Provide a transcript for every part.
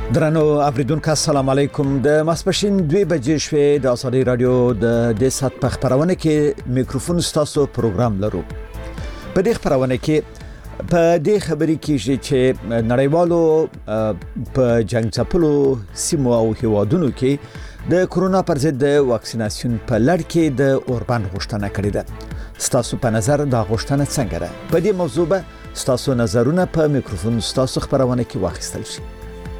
درنو اوریدونکو السلام علیکم د ماسپښین 2 بجې شوې د ازادي رادیو د سات په خبرونه کې میکروفون ستاسو پروګرام لرو. په دې خبرونه کې په دې خبرې کې چې نړیوالو په جنگ ځپلو سیمو او هیوادونو کې د کورونا پر ضد د واکسیناسیون په لړ کې د اوربان غوښتنه کړې ده. ستاسو په نظر دا غوښتنه څنګه ده؟ په دې موضوع به ستاسو نظرونه په میکروفون ستاسو خبرونه کې واخیستل شي.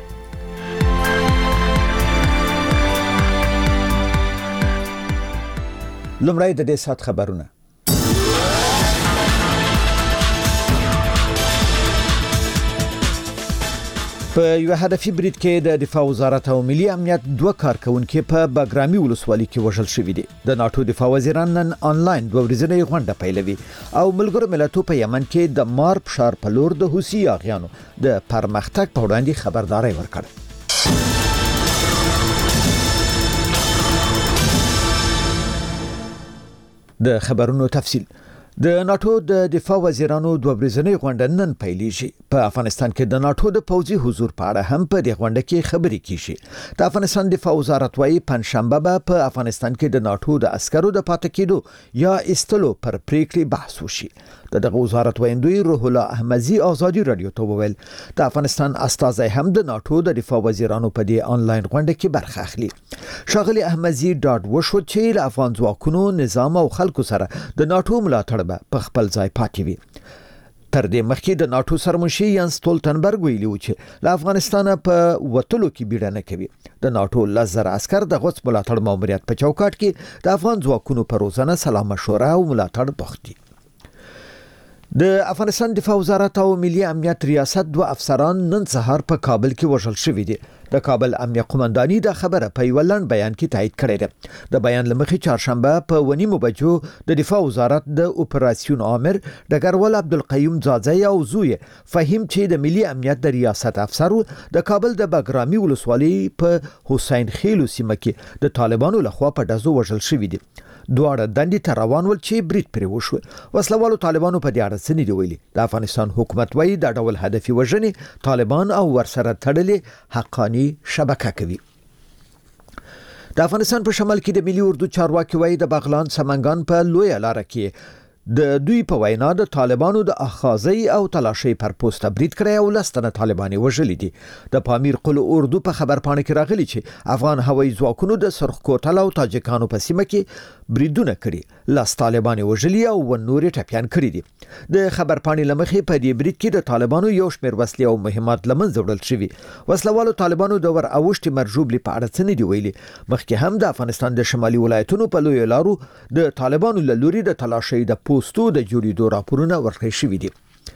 لمړی د دې سات خبرونه. په یو هدفي برید کې د دفاع وزارت او ملي امنیت دوه کارکونکو په باګرامي ولسوالۍ کې وژل شوي دي. د ناتو دفاع وزیران نن آنلاین دوه ورځنۍ غونډه پیلوي او ملګرو ملتونو په یمن کې د مارب ښار په لور د حوثي یاغیانو د پرمختګ په وړاندې خبرداري ورکړه. د خبرونو تفصیل. د ناتو د دفاع وزیرانو دوه ورځنۍ غونډه نن پیلېږي. په افغانستان کې د ناتو د پوځي حضور په اړه هم په دې غونډه کې خبرې کیږي. د افغانستان دفاع وزارت وايي پنځشنبه به په افغانستان کې د ناتو د عسکرو د پاتې کېدو یا استلو پر پریکړې بحث وشي. دغه وزارت ویندوی روح الله احمدی ازادي رادیو ته وویل د افغانستان استازي هم د ناتو د دفاع وزیرانو په دې آنلاین غونډه کې برخه اخلي. شاغلي احمدی ډاډ وشو چې له افغان ځواکونو نظام او خلکو سره د ناتو ملاتړ به په خپل ځای پاتې وي. تر دې مخکې د ناتو سرمشي یانس ستولتنبرګ ویلي و چې له افغانستان په وټلو کې بیړه نه کوي. د ناتو لزر عسكر د غوڅ ملاتړ ماموریت په چوکاټ کې د افغان ځواکونو په روزانه سلا مشوره او ملاتړ بوخت دي. د افغانستان دفاع وزارت او ملي امنیت ریاست دوه افسران نن سهار په کابل کې وژل شوي دي. د کابل امنیه قومنداني د خبره په یو لړ بیان کې تایید کړی دی. د بیان لمخې چهارشنبه په 9 بجو د دفاع وزارت د اپراسیون امر ډګروال عبدالقیوم ځاځي او زوی فهیم چې د ملي امنیت د ریاست افسر د کابل د باګرامي ولسوالۍ په حسین خیلو سیمه کې د طالبانو لخوا په ډزو وژل شوي دي. دواړه دندې ته روان ول چې برید پرې وشو. وسلوالو طالبانو په دې اړه څه نه دی ویلي. د افغانستان حکومت وايي دا ډول هدفي وژنې طالبان او ورسره تړلې حقانی شبکه کوي. د افغانستان په شمال کې د ملي اردو چارواکي وايي د بغلان سمنګان په لوی لار کې د دوی په وینا د طالبانو د اخاذي او تلاشي پر پوسټ برید کړی او لستنه طالباني وژلي دي. د پامیر قل اردو په خبرپاڼه کې راغلي چې افغان هوایي ځواکونو د سرخ کوتل او تاجکانو په سیمه کې بریدونه کړي، لاس طالباني وژلي او نورې ټپيان کړي دي. د خبرپاڼې لمخې په دې برید کې د طالبانو یو شمېر وسلې او مهمات لمنځه وړل شوي. وسلوالو طالبانو د ور اوښتي مرجوبلي په اړه څه نه دی ویلي. مخکې هم د افغانستان د شمالي ولایتونو په لوی لارو د طالبانو لوري د تلاشي د پوسټو د جوړېدو راپورونه ورکړل شوي دي.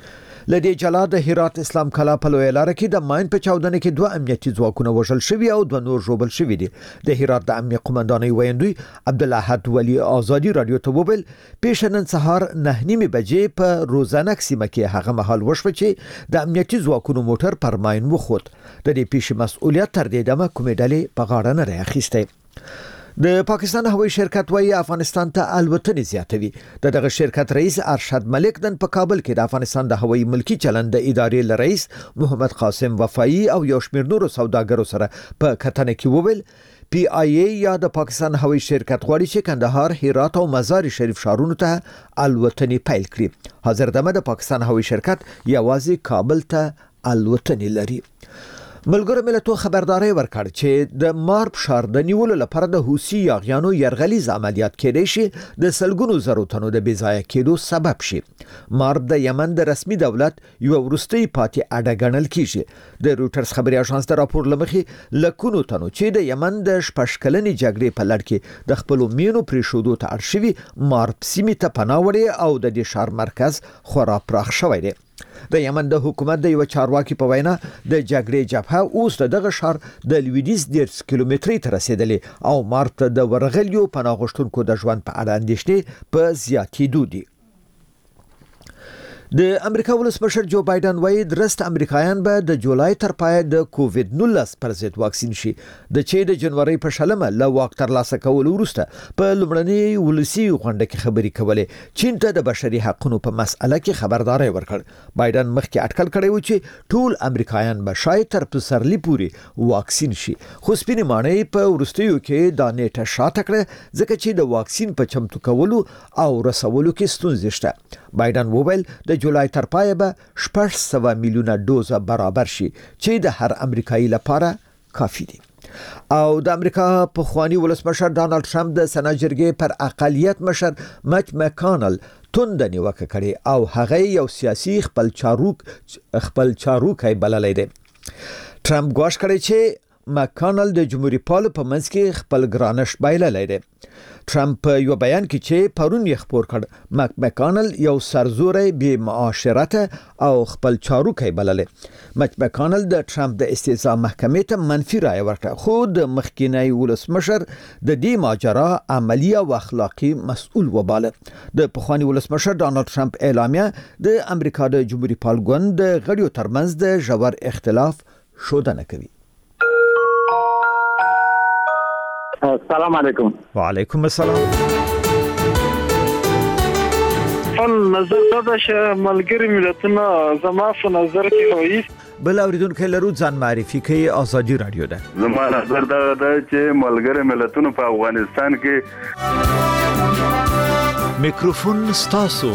لدې جلا د هرات اسلام کلا په لوی لار کې د ماین په چاودنه کې دوه امنیتي ځواکونه وژل شوي او دوه نور ژوبل شوي دي. د هرات د امنیت قومندانۍ ویندوی عبدالاحد ولی ازادي رادیو ته وویل پیش نن سهار 9:30 بجې په روزانک سیمه کې هغه مهال وشو چې د امنیتي ځواکونو موټر پر ماین وخوت. د دې پیش مسؤلیت تر دې دمه کومې ډلې په غاړه نه راخیسته. د پاکستان هوایي شرکت وايي افغانستان ته الوتنې زیاتوي. دغه شرکت رئیس ارشد ملک نن په کابل کې د افغانستان د هوایي ملکی چلند د ادارې رئیس محمد قاسم وفایی او یو شمېر نورو سوداګرو سره په کتنه کې وویل PIA یا د پاکستان هوایي شرکت غواړي چې کندهار، هرات او مزار شریف ښارونو ته الوتنې پیل کړي. حاضر دمه د پاکستان هوایي شرکت یوازې کابل ته الوتنې لري. ملګرو ملتونو خبرداري ورکړ چې د مارب ښار د نیولو لپاره د حوثي یاغیانو يرغلیز عملیات کېدای شي د سلګونو زرو تنو د بېځایه کېدو سبب شي. مارب د یمن د رسمي دولت یو وروستۍ پاتې اډه ګڼل کیږي. د روټرز خبري اژانس د راپور لمخې لکونو تنو چې د یمن د شپږکلنې جګړې په لړ کې د خپل مینو پریښودو ته اړ شوي مارب سیمې ته پناه وړي او د دې ښار مرکز خورا پراخ شوی دی. د یمن د حکومت د یو چارواکي په وینا د جګړې جبهه اوس دغه ښار د لویدیز 10 کیلومتري ته رسیدلې او مارت د ورغلیو پناه غوښتونکو د ژوند په اړه اندېښنې په زیاتېدو دي. د امریکا ولسمشر جو بایدن وایي درست امریکایان به د جولای تر پای د کووید 19 پر ضد واکسین شي د چې د جنوري په شلمه له واک ترلاسه کول وروسته په لومړنۍ ولسی غونډه کې خبري کولې چین ته د بشري حقوقو په مسأله کې خبرداري ورکړ بایدن مخکې اټکل کړی و چې ټول امریکایان به شاید تر پسرلی پوري واکسین شي خو سپینې مانې په ورستیو کې د نیټه شاته کړه ځکه چې د واکسین په چمتو کولو او رسولو کې ستونزې شته بایدن وویل د جولای تر پای به 600 میلیونه دوزه برابر شي چې د هر امریکایي لپاره کافي دي او د امریکا په خواني ولسمشر ډانلډ ټرمپ د سنا جرګې پر اقلیت مشر مچ مکانل توند نیوکه کړي او هغه یو سیاسي خپل چاروکي بللای دي ټرمپ ګواښ کړی چې مکانل د جمهوریت پال په منځ کې خپل ګرانش بایللای دي ټرمپ یو بیان کې چې پرون یې خبر کړ مکانل یو سرزوري بې معاشرت او خپل چاروکي بللې مکانل د ټرمپ د استیزا محکمې ته منفي رائے ورکړه خو د مخکینی ولسمشر د دې ماجرا عملی او اخلاقی مسؤل وباله د پخوانی ولسمشر ډانلډ ټرمپ اعلامیه د امریکا د جمهوریت پال ګوند د غړیو ترمنځ د ژور اختلاف شودنه کوي السلام علیکم وعلیکم السلام نظر دا چې ملګری ملتونه زما په نظر کې وایي بل اوریدونکو لرو ځان معرفي کوي ازادي رادیو ده زما نظر دا چې ملګری ملتونه په افغانستان کې میکروفون ستاسو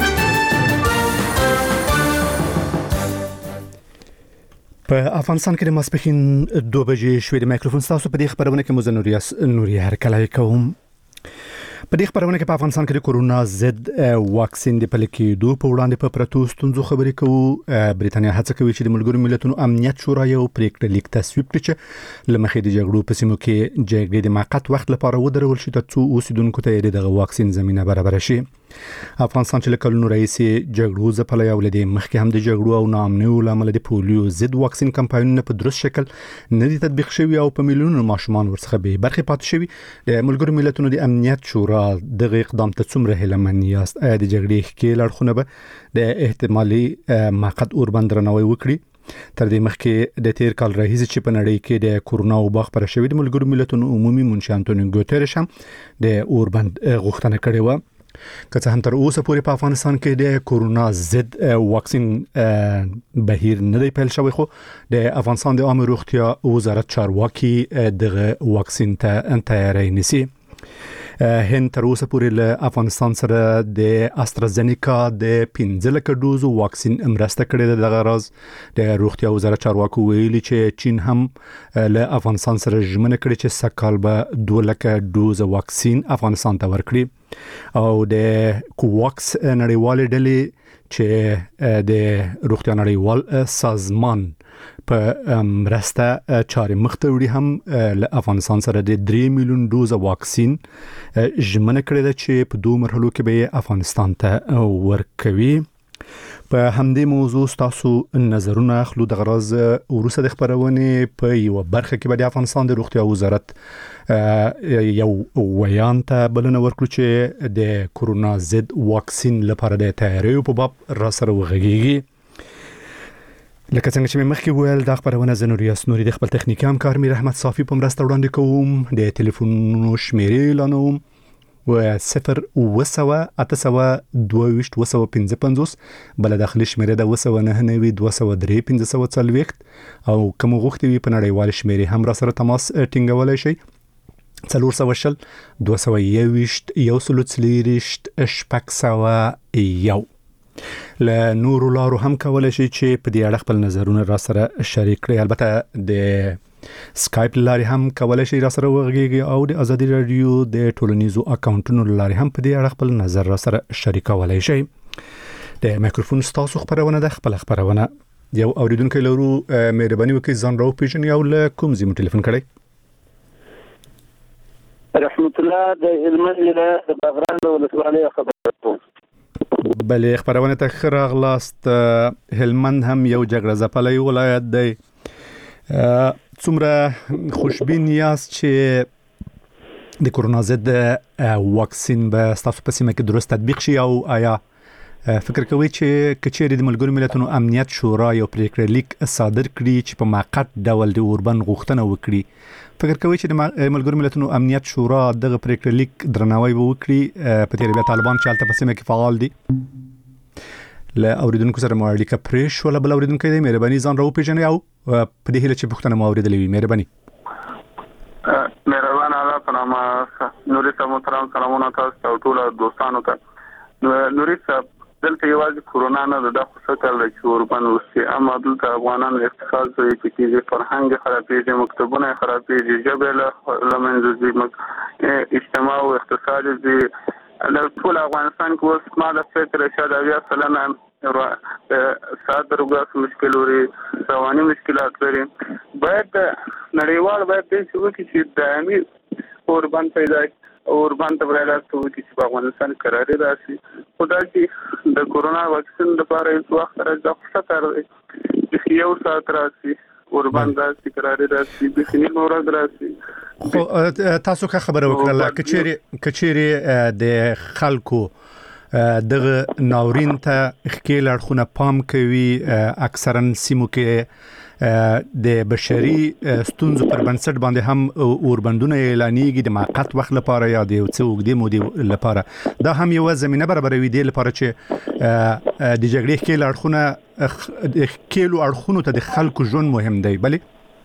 په افغانستان کې د ماسپښین 2 بجې شوې د میکروفون تاسو په دې خبرونه کې مزنوري نوري هرکلای کوم په دې خبرونه کې په افغانستان کې د کورونا ضد واکسین د پلکېدو په وړاندې په پروتو ستونزو خبرې کوو بریټانیا هڅه کوي چې د ملګرو ملتونو امنیت شورا یو پریکړه لیک تصویب کړي چې لمخې د جګړو په سیمو کې جګړې د موقت وخت لپاره ودرول شي ترڅو اوسیدونکو ته د واکسین زمينه برابر شي افغانستان چې کلونو رئیس جګړو ځپلای او لدې مخکې هم د جګړو او ناامنیو لامل د پولیو ضد واکسین کمپاینونه په درست شکل نه دي تطبیق شوی او په میلیونونو ماشومان ورڅخه به برخه پاتې شوی د ملګرو ملتونو د امنیت شورا دغه اقدام ته څومره هلمن یاست د جګړې کې لړخونه به د احتمالي موقت اوربند رنوي وکړي تر دې مخکې د تیر کال راهیسې چې په نړۍ کې د کورونا وبا خبره شوې د ملګرو ملتونو عمومي منشي انټونیو ګوتيريش هم د اوربند غوښتنه کړې و که څه هم تر اوسه پورې په افغانستان کې د کورونا ضد واکسین بهیر نه دی پیل شوی خو د افغانستان د عامه روغتیا وزارت چارواکي دغه واکسین ته تیاری نیسي هند تر اوسه پورې له افغانستان سره د استرازینیکا د 15 لک ډوز واکسین مرسته کړې ده دغه راز د روغتیا وزارت چارواکو ویلي چې چین هم له افغانستان سره ژمنه کړې چې سکهال به 2 لک ډوز واکسین افغانستان ته ورکړي او د کوواکس نړیوال ډلې چې د روغتیا نړیوال سازمان په مرسته چارې مخته وړي هم له افغانستان سره د 3 میلیون ډوز واکسین ژمنه کړې ده چې په 2 مرحلو کې به افغانستان ته ورکوي په همدې موضوع تاسو نظرونه اخلو د غرض وروسته د خبرونه په یو برخه کې به د افغانستان د روغتیا وزارت یو ویان ته بلنه ورکړو چې د کورونا ضد واکسین لپاره د تیاری په باب را سره وغږیږي لکه څنګه چې مخکې ویل د خبرونه زنوریاس نوري د خپل تخنیکی همکار میر احمد صافي په مرسته وړاندې کوم د ټلیفون شمیرې اعلانوم و 0-800-225-255 بل داخلي شمیره د 299-203-540 او کوم غوښتي وي په نړیوال شمیره هم را سره تماس ټینګولای شي 400-221-240-1 له نورو لارو هم کولای شي چې په دې اړه خپل نظرونه را سره شریک کړئ البته د سکایپ لاري هم کولای شي را سره وغږیږي او د ازادي رادیو د ټولنیزو اکاونټونو لاري هم په دې اړه خپل نظر را سره شریکولای شي د میکروفون تاسو خبرونه د خپل خبرونه یو اوریدونکو لرو مهرباني وکړئ ځان راو پیژنئ او له کوم ځای ټلیفون کړئ رحمت الله د هلمند له بغران ولسوالۍ خبرته بلې خبرونه ته خراغلاست هلمند هم یو جګړه ځپلی ولایت دی څومره خوشبین یاست چې د کورونا ضد واکسین به تاسو په سیمه کې درست تطبیق شي او آیا فکر کوي چې کچېری د ملګرو ملتونو امنیت شورا یو پریکړه لیک صادر کړي چې په موقت ډول د اوربند غوښتنه وکړي فکر کوي چې د ملګرو ملتونو امنیت شورا دغه پریکړه لیک درناوی وکړي په تیر بیا طالبان چې البته په سیمه کې فعال دي له اوریدونکو سره مو اړیکه پرېښ ولا بل اوریدونکو دی مهرباني ځان راو پیژنئ او په دې هیله چې پوښتنه مو اوریدلې وي مهرباني مهربان الله پنامه نوري صاحب محترم سلامونه تاسو ته ټول دوستانو ته نوري صاحب دلته یوازې کورونا نه د خصوصا کال چې اوربند وسي اما دلته افغانانو اقتصاد کوي چې فرهنګ خرابېږي مکتبونه خرابېږي ژبه لمنځه اجتماع او اقتصاد دي د ټول افغانستان کې اوس ما د فکر شاده بیا سلنه سات روغاس مشکل لري رواني مشکلات لري باید نړیوال باید چې وکړي چې دایمي اوربند پیدا اوربند برابر ته چې په افغانستان قراري راشي خدای چې د کورونا واکسین لپاره یو وخت راځي خو ستاره چې یو سات راشي اوربند راشي قراري راشي د سینې مورد راشي خو تاسو که خبره وکړه کچېری د خلکو دغه ناورین ته خکیل اړخونه پام کوي اکثرا سیمو کې د بشري ستونزو پر بنسټ باندې هم اوربندونه اعلانېږي د موقت وخت لپاره یا د څو وګړي مودې لپاره دا هم یو زمينه برابروي دی لپاره چې د جګړې خکیل اړخونه د خکیلو اړخونو ته د خلکو ژوند مهم دی بلې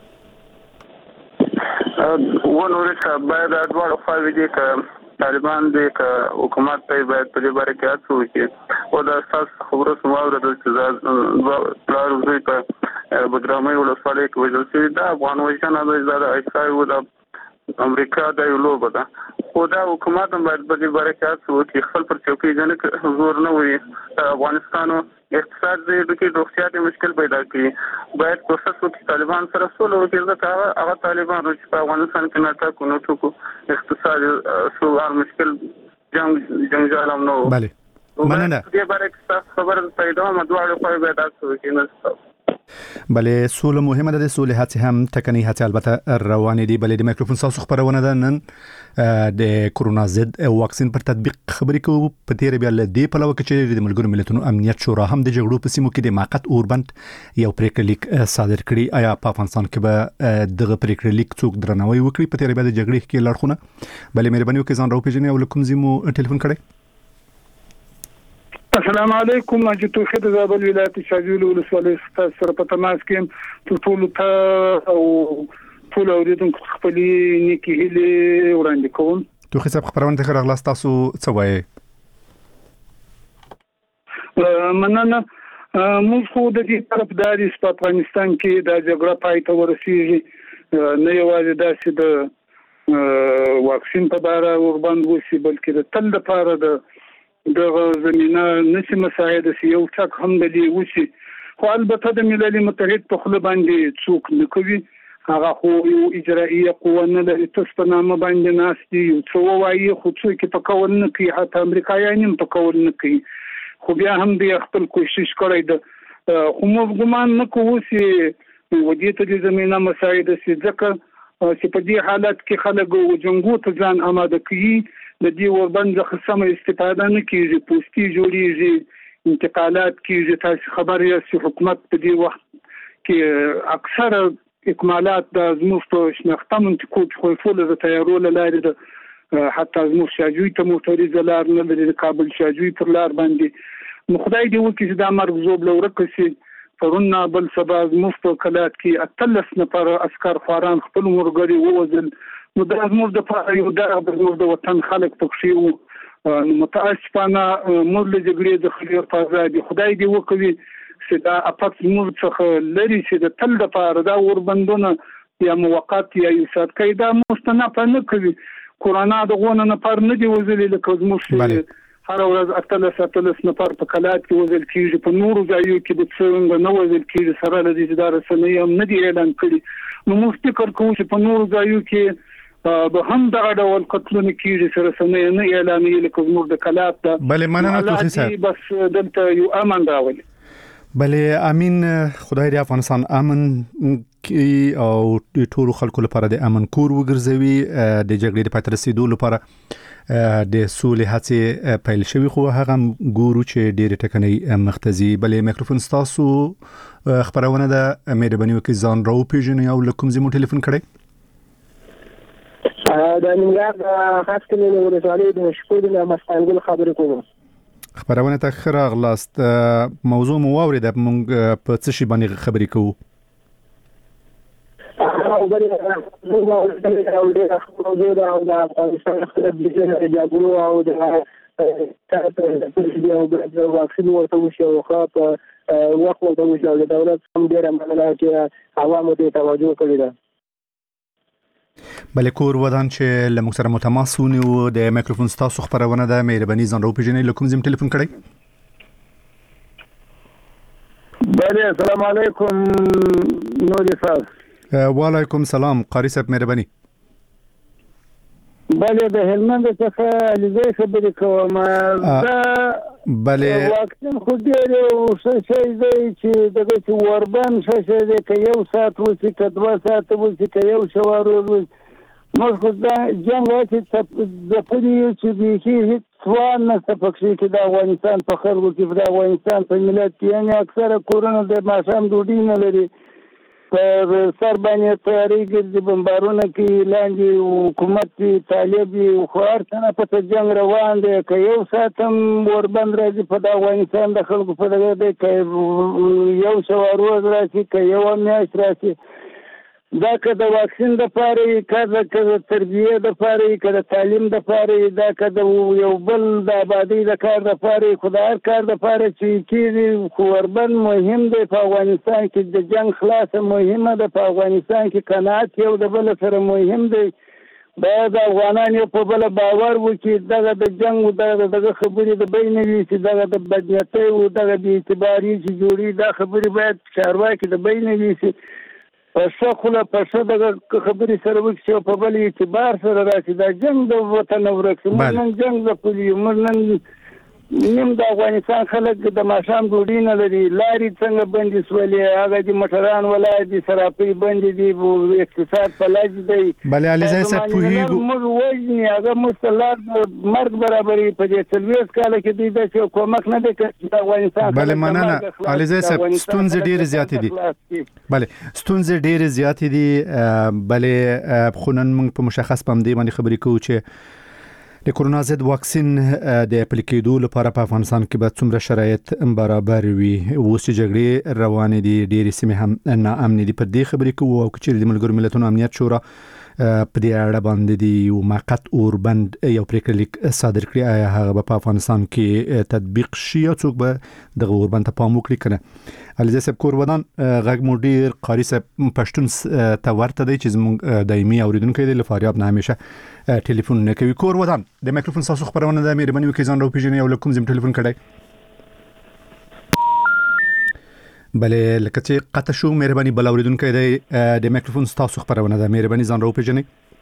ونوري صاحب باید ادوار خواوي دي ک طالبان دي ک حکومت ته باید په دې باره کې هڅه وکړي او دا اساس خبره سماوره د چې پلار وزي په بدرامي ولسوالۍ کې وجل شوی دا افغان وجدان د ایسای و د امریکا د یو لوبه ده خو دا حکومت هم باید په دې باره کې هڅه وکړي خپل پر چوکۍ ځنه زور نه وي افغانستان اقتصاد دې د روغتیا د مشکل پیدا کړي باید کوشش وکړي طالبان سره سولې وکړي دا هغه طالبان چې په افغانستان کې ناټا کو نو ټکو اقتصاد سوال مشکل جنجال هم نو بله مننه دې باره کې خبر پیدا مدواړو په باید تاسو کې نه بله سوله مهمه ده سوله هڅه هم تکنی هڅه البته روانه دي بله د میکروفون تاسو خبرونه ده نن د کورونا ضد واکسین پر تطبیق خبرې کوو په تیر بیا له دې په لور کې چې د ملګرو ملتونو امنیت شورا هم د جګړو په سیمو کې د موقت اوربند یو پریکړه لیک صادر کړي آیا په افغانستان کې به دغه پریکړه لیک څوک درناوی وکړي په تیر بیا د جګړې کې لړخونه بله مهرباني وکړئ ځان راو پیژنئ او کوم زمو ټلیفون کړئ السلام علیکم اجتو خد زابل ولایت شاجول ولسوالۍ سره په تماس کې ټول ته او ټول اوریدونکو خپل نیکی هلي وړاندې کوم تو حساب خبرونه ته راغلاس تاسو څه وایي مننه موږ خو د دې طرفداري په افغانستان کې د جګړه پای ته ورسیږي نه یوازې داسې د واکسین په اړه ورباندې وسی بلکې د تل لپاره دغه زمينه نشي مساعد سي یو څک هم د دې وشي خو البته د ملل متحد په خله باندې څوک نه کوي هغه خو یو اجرائیه قوه نه لري تاسو په نامه باندې ناس دي یو څو وایي خو څوک په کول نه کوي حتی امریکایان هم په کول نه کوي خو بیا هم د خپل کوشش کوي د خو موږ ګمان نه کوو چې ودی ته د زمينه مساعد سي ځکه چې په دې حالت کې خلک وجنګو ته ځان آماده کوي د دې وربند څخه استفاده نه کیږي پوسټي جوړیږي انتقالات کیږي تاسو خبر یاست حکومت په دې وخت کې اکثر اکمالات د زموږ په شناخته منطقو کې خو له تیارولو لارې د حتی زموږ شاجوی ته موټریزه لار نه لري د کابل شاجوی پر لار باندې نو خدای دې وکړي چې دا مرګ زوب لورکه سي پرونه بل سبا زموږ په کلات کې اتلس نفر عسكر خواران خپل مرګري ووزل نو دا زموږ د پاره یو د وطن خلک پکښې وو متاسفانه موږ له جګړې د خلیر فازادي خدای دې وکړي چې دا اپات زموږ څخه لري چې د تل د پاره دا وربندونه یا موقت یا یوسات کیدا مستنف نه کوي کورونا د غونه نه پر نه دی وزلې لکه زموږ هر ورځ اتلس نفر په کلات کې وزل کیږي په نورو ځایو کې د څنګه نو وزل کیږي سره د دې ادارې سره هم نه دی اعلان کړی نو موږ فکر کوو چې په نورو ځایو کې به هم دا ډول قتلونه کیږي سره سمې نه اعلاني لکه زموږ د کلات ده بله مننه توخي صاحب بس دلته یو امن راولي بله امين خدای دې افغانستان امن کی او ټول خلکو لپاره د امن کور وګرځوي د جګړې د پاتې رسیدو لپاره د سولې هڅې پیل شوی خو هغه ګورو چې ډېر ټکنۍ مختزي بلې میکروفون تاسو خبرونه د مهرباني وکړئ ځان راو پیژنئ او لکم زمو ټلیفون کړئ دا نیمګړ خاص کلی له ولسوالۍ د شکور له مستانګل خبرې کوم خبرونه ته خره غلاست موضوع مو واورید موږ په څه شي باندې خبرې کوو او بل نو د افغانستان خلک د جګړو او د واکسین ورته وشو خو په وخت ورته وشو د دولت هم ډیره مننه چې عوامو ته توجه کړې ده بلې کور ودان چې لموږ سره متماس ونیو د میکروفون تاسو خبرونه د مهرباني ځان راو پیژنئ لکم زم ټلیفون کړئ بله السلام علیکم نوري صاحب وعلیکم سلام قاری صاحب مهرباني بله د هلمند څخه لږه خبرې کوم بله واکسین خو ډېر څه شي دی چې دغه چې وربن څه شي دی که یو ساعت وسی که 2 ساعت وسی که یو شوار وسی موږ خو دا جنګ چې د پدې چې به هیڅ ځوان نه پکې چې د افغانستان په خلکو کې د افغانستان په ملت کې یعنی اکثره کورونه د ماشام ډوډۍ نه لري پر سر باندې تیاری ګرځي بمبارونه کې لاندې حکومت طالب خو ارڅنه په جنگ روان دي که یو ساتم وربند راځي په افغانستان د خلکو په دغه دی که یو شوارو راځي که یو میاشت راځي دا که د واکسین د پاره که د تربیه د پاره که د تعلیم د پاره دا که د یو بل د آبادی د کار د پاره خدای کار د پاره چې کیږي خو وربن مهم دی په افغانستان کې د جنگ خلاص مهمه ده په افغانستان کې قناعت یو د بل سره مهم دی باید افغانان یو په بل باور وکړي دغه د جنگ دغه خبرې د بین وي چې دغه د بدنیتۍ او دغه د اعتباري چې جوړي دا خبرې باید چارواکي د بین وي پښه خله پښه دغه خبرې سره وکړي په بل اعتبار سره راشي دا جنگ د وطن ورکړي موږ نن جنگ د پولیو موږ نن نیم د افغانستان خلک د ماشام ډوډۍ نه لري لارې څنګه بندې سولې هغه د موټران ولای دي سراپۍ بندې دي اقتصاد په لاس دی بلې علي صاحب پوهیږو موږ وایي هغه مستلات مرګ برابرې په دې 40 کال کې دی د کومک نه دی چې د افغانستان بلې مننه علي صاحب ستونزې ډېرې زیاتې دي بلې ستونزې ډېرې زیاتې دي بلې خو نن موږ په مشخص پم دی باندې خبرې کوو چې د کورونا ضد واکسین د اپلیکیدو لپاره په افغانستان کې به څومره شرایط برابر وي اوس چې جګړې روانې دي ډېرې سیمې هم ناامن دي پر دې خبرې کوو او چې د ملګرو ملتونو امنیت شورا په دې اړه باندې دی یو موقت اوربند یو پریکړه لیک صادر کړی آیا هغه په افغانستان کې تطبیق شي او څوک به د اوربند ته پام وکړي کنه علي صاحب کور ودان غږ مو ډیر قاری صاحب پښتون ته ورته دی چې زموږ دایمي اوریدونکو دی لفاریاب نه همیشه ټلیفون نه کوي کور ودان د میکروفون تاسو خبرونه د مهرباني وکړئ ځان راو پیژنئ او لکم زم ټلیفون کړئ بلې لکه چې قطع شو مهرباني بل اوریدونکو دی د میکروفون تاسو خبرونه د مهرباني ځان راو پیژنئ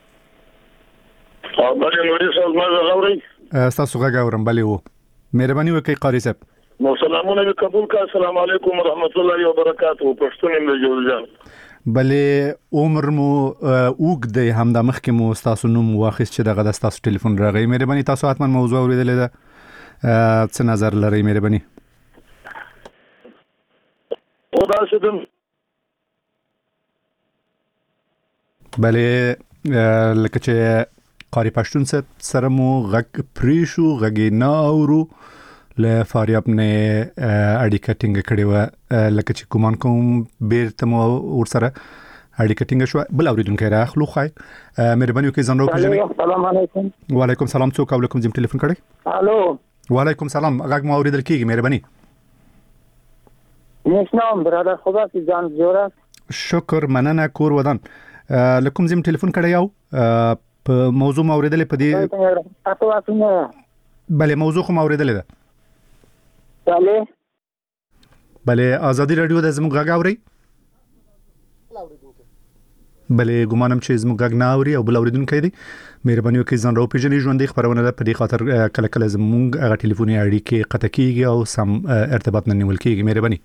بلې نوري صاحب ما غوړی تاسو غږ اورم بلې وو مهرباني وکړئ قاری صاحب نو سلامونه قبول کا السلام علیکم ورحمت الله وبرکاته پښتون مې جوړ جان بلې عمر مو اوګ دی هم د مخکې مو تاسو نوم واخیست چې دغه د تاسو ټلیفون راغی مهرباني تاسو حتما موضوع اوریدلې ده څه نظر لرئ مهرباني وداسدم بلې لکه چې قاری پښتون سره مو غږ پریشو غږ نه اورو له فاریاب نه اړیکه ټینګه کړې و لکه چې ګمان کوم بیرته مو ورسره اړیکه ټینګه شو بل اوریدونکو راخلو خای مهرباني وکړئ ځان راو پیژنئ السلام علیکم وعلیکم سلام څوک او لکم زم ټلیفون کړئ الو وعلیکم سلام غږ مو اوریدل کیږي مهرباني نشنام برادر خدا کی جان جوړه شکر مننه کور ودان لکم زم ټلیفون کړی یو په موضوع اوریدل په دې تاسو واسنه بلې موضوع خو اوریدل ده بلې ازادي رادیو د زموږ غږ اوري بلې ګمانم چې زموږ غږ نه اوري او بل اوریدونکو دی مهرباني وکړئ ځان راو پیژنئ ژوندۍ خبرونه په دې خاطر کله کله زموږ هغه ټلیفوني اړیکې قطع کیږي او سم ارتباط نه نیول کیږي مهرباني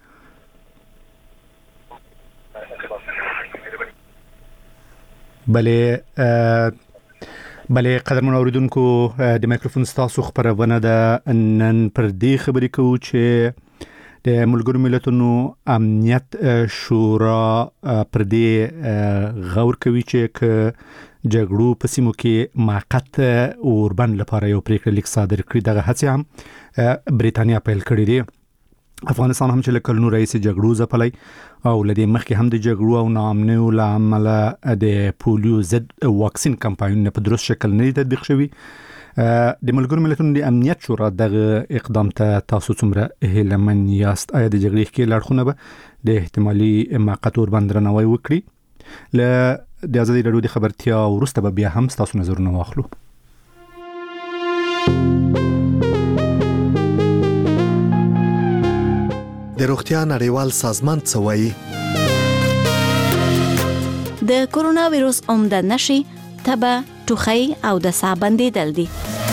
بلې بلې قدرمن اوریدونکو د مایکروفون تاسو خبرونه ده نن پر دې خبرې کوو چې د ملګرو ملتونو امنیت شورا پر دې غور کوي چې جګړو په سیمو کې موقت اوربند لپاره یو پریکړه لیک صادر کړی. دغه هڅې هم بریتانیا پیل کړې دي. افغانستان هم چې له کلونو راهیسې جګړو ځپلی او له دې مخکې هم د جګړو او ناامنیو له امله د پولیو ضد واکسین کمپاینونه په درست شکل نه دي تطبیق شوي. د ملګرو ملتونو د امنیت شورا دغه اقدام ته تاسو څومره هیلهمن یاست؟ آیا د جګړې ښکېل اړخونه به د احتمالي موقت اوربند درناوی وکړي؟ له د ازادي راډیو د خبرتیا وروسته به بیا هم ستاسو نظرونه واخلو. د روغتیا نړیوال سازمان څه وایي؟ د کورونا وایروس عمده نشي تبه، ټوخی او د ساه بندیدل دي.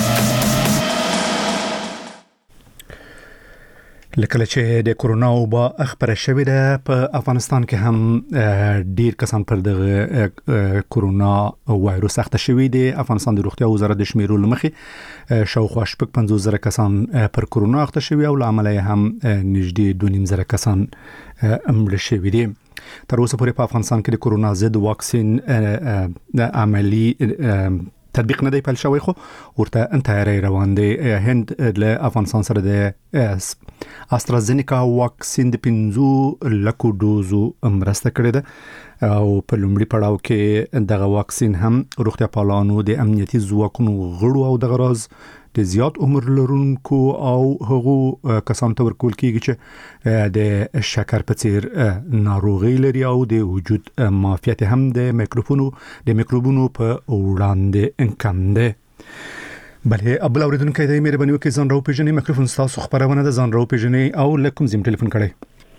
لکه چې د کورونا وبا خبره شوې ده په افغانستان کې هم ډیر کسان پر دغه کورونا وایروس اخته شوي دي. افغانستان د روغتیا وزارت د شمیرو لمخې شاوخوا 50,000 کسان پر کورونا اخته شوي او له امله هم نږدې 2,500 کسان مړه شوي دي. تر اوسه پورې په افغانستان کې د کورونا ضد واکسین عملی تطبیق نه دی پیل شوی، خو ورته انتظار روان دی. هند له افغانستان سره د استرازینیکا واکسین د 5 لکو دوزو مرسته کړې ده او په لومړي پړاو کې دغه واکسین هم روغتیا پالانو د امنیتي ځواکونو غړو او د غراز د زیات عمر لرونکو او هغو کسانو ته ورکول کیږي چې د شکر په څیر ناروغي لري او د وجود معافیت هم د میکروبونو په وړاندې کم ده. بله ابل اوریدونکو د مهرباني وکړئ ځان راوپېژنئ. میکروفون تاسو خبرونه ده، ځان راوپېژنئ او لکم زم ټلیفون کړئ.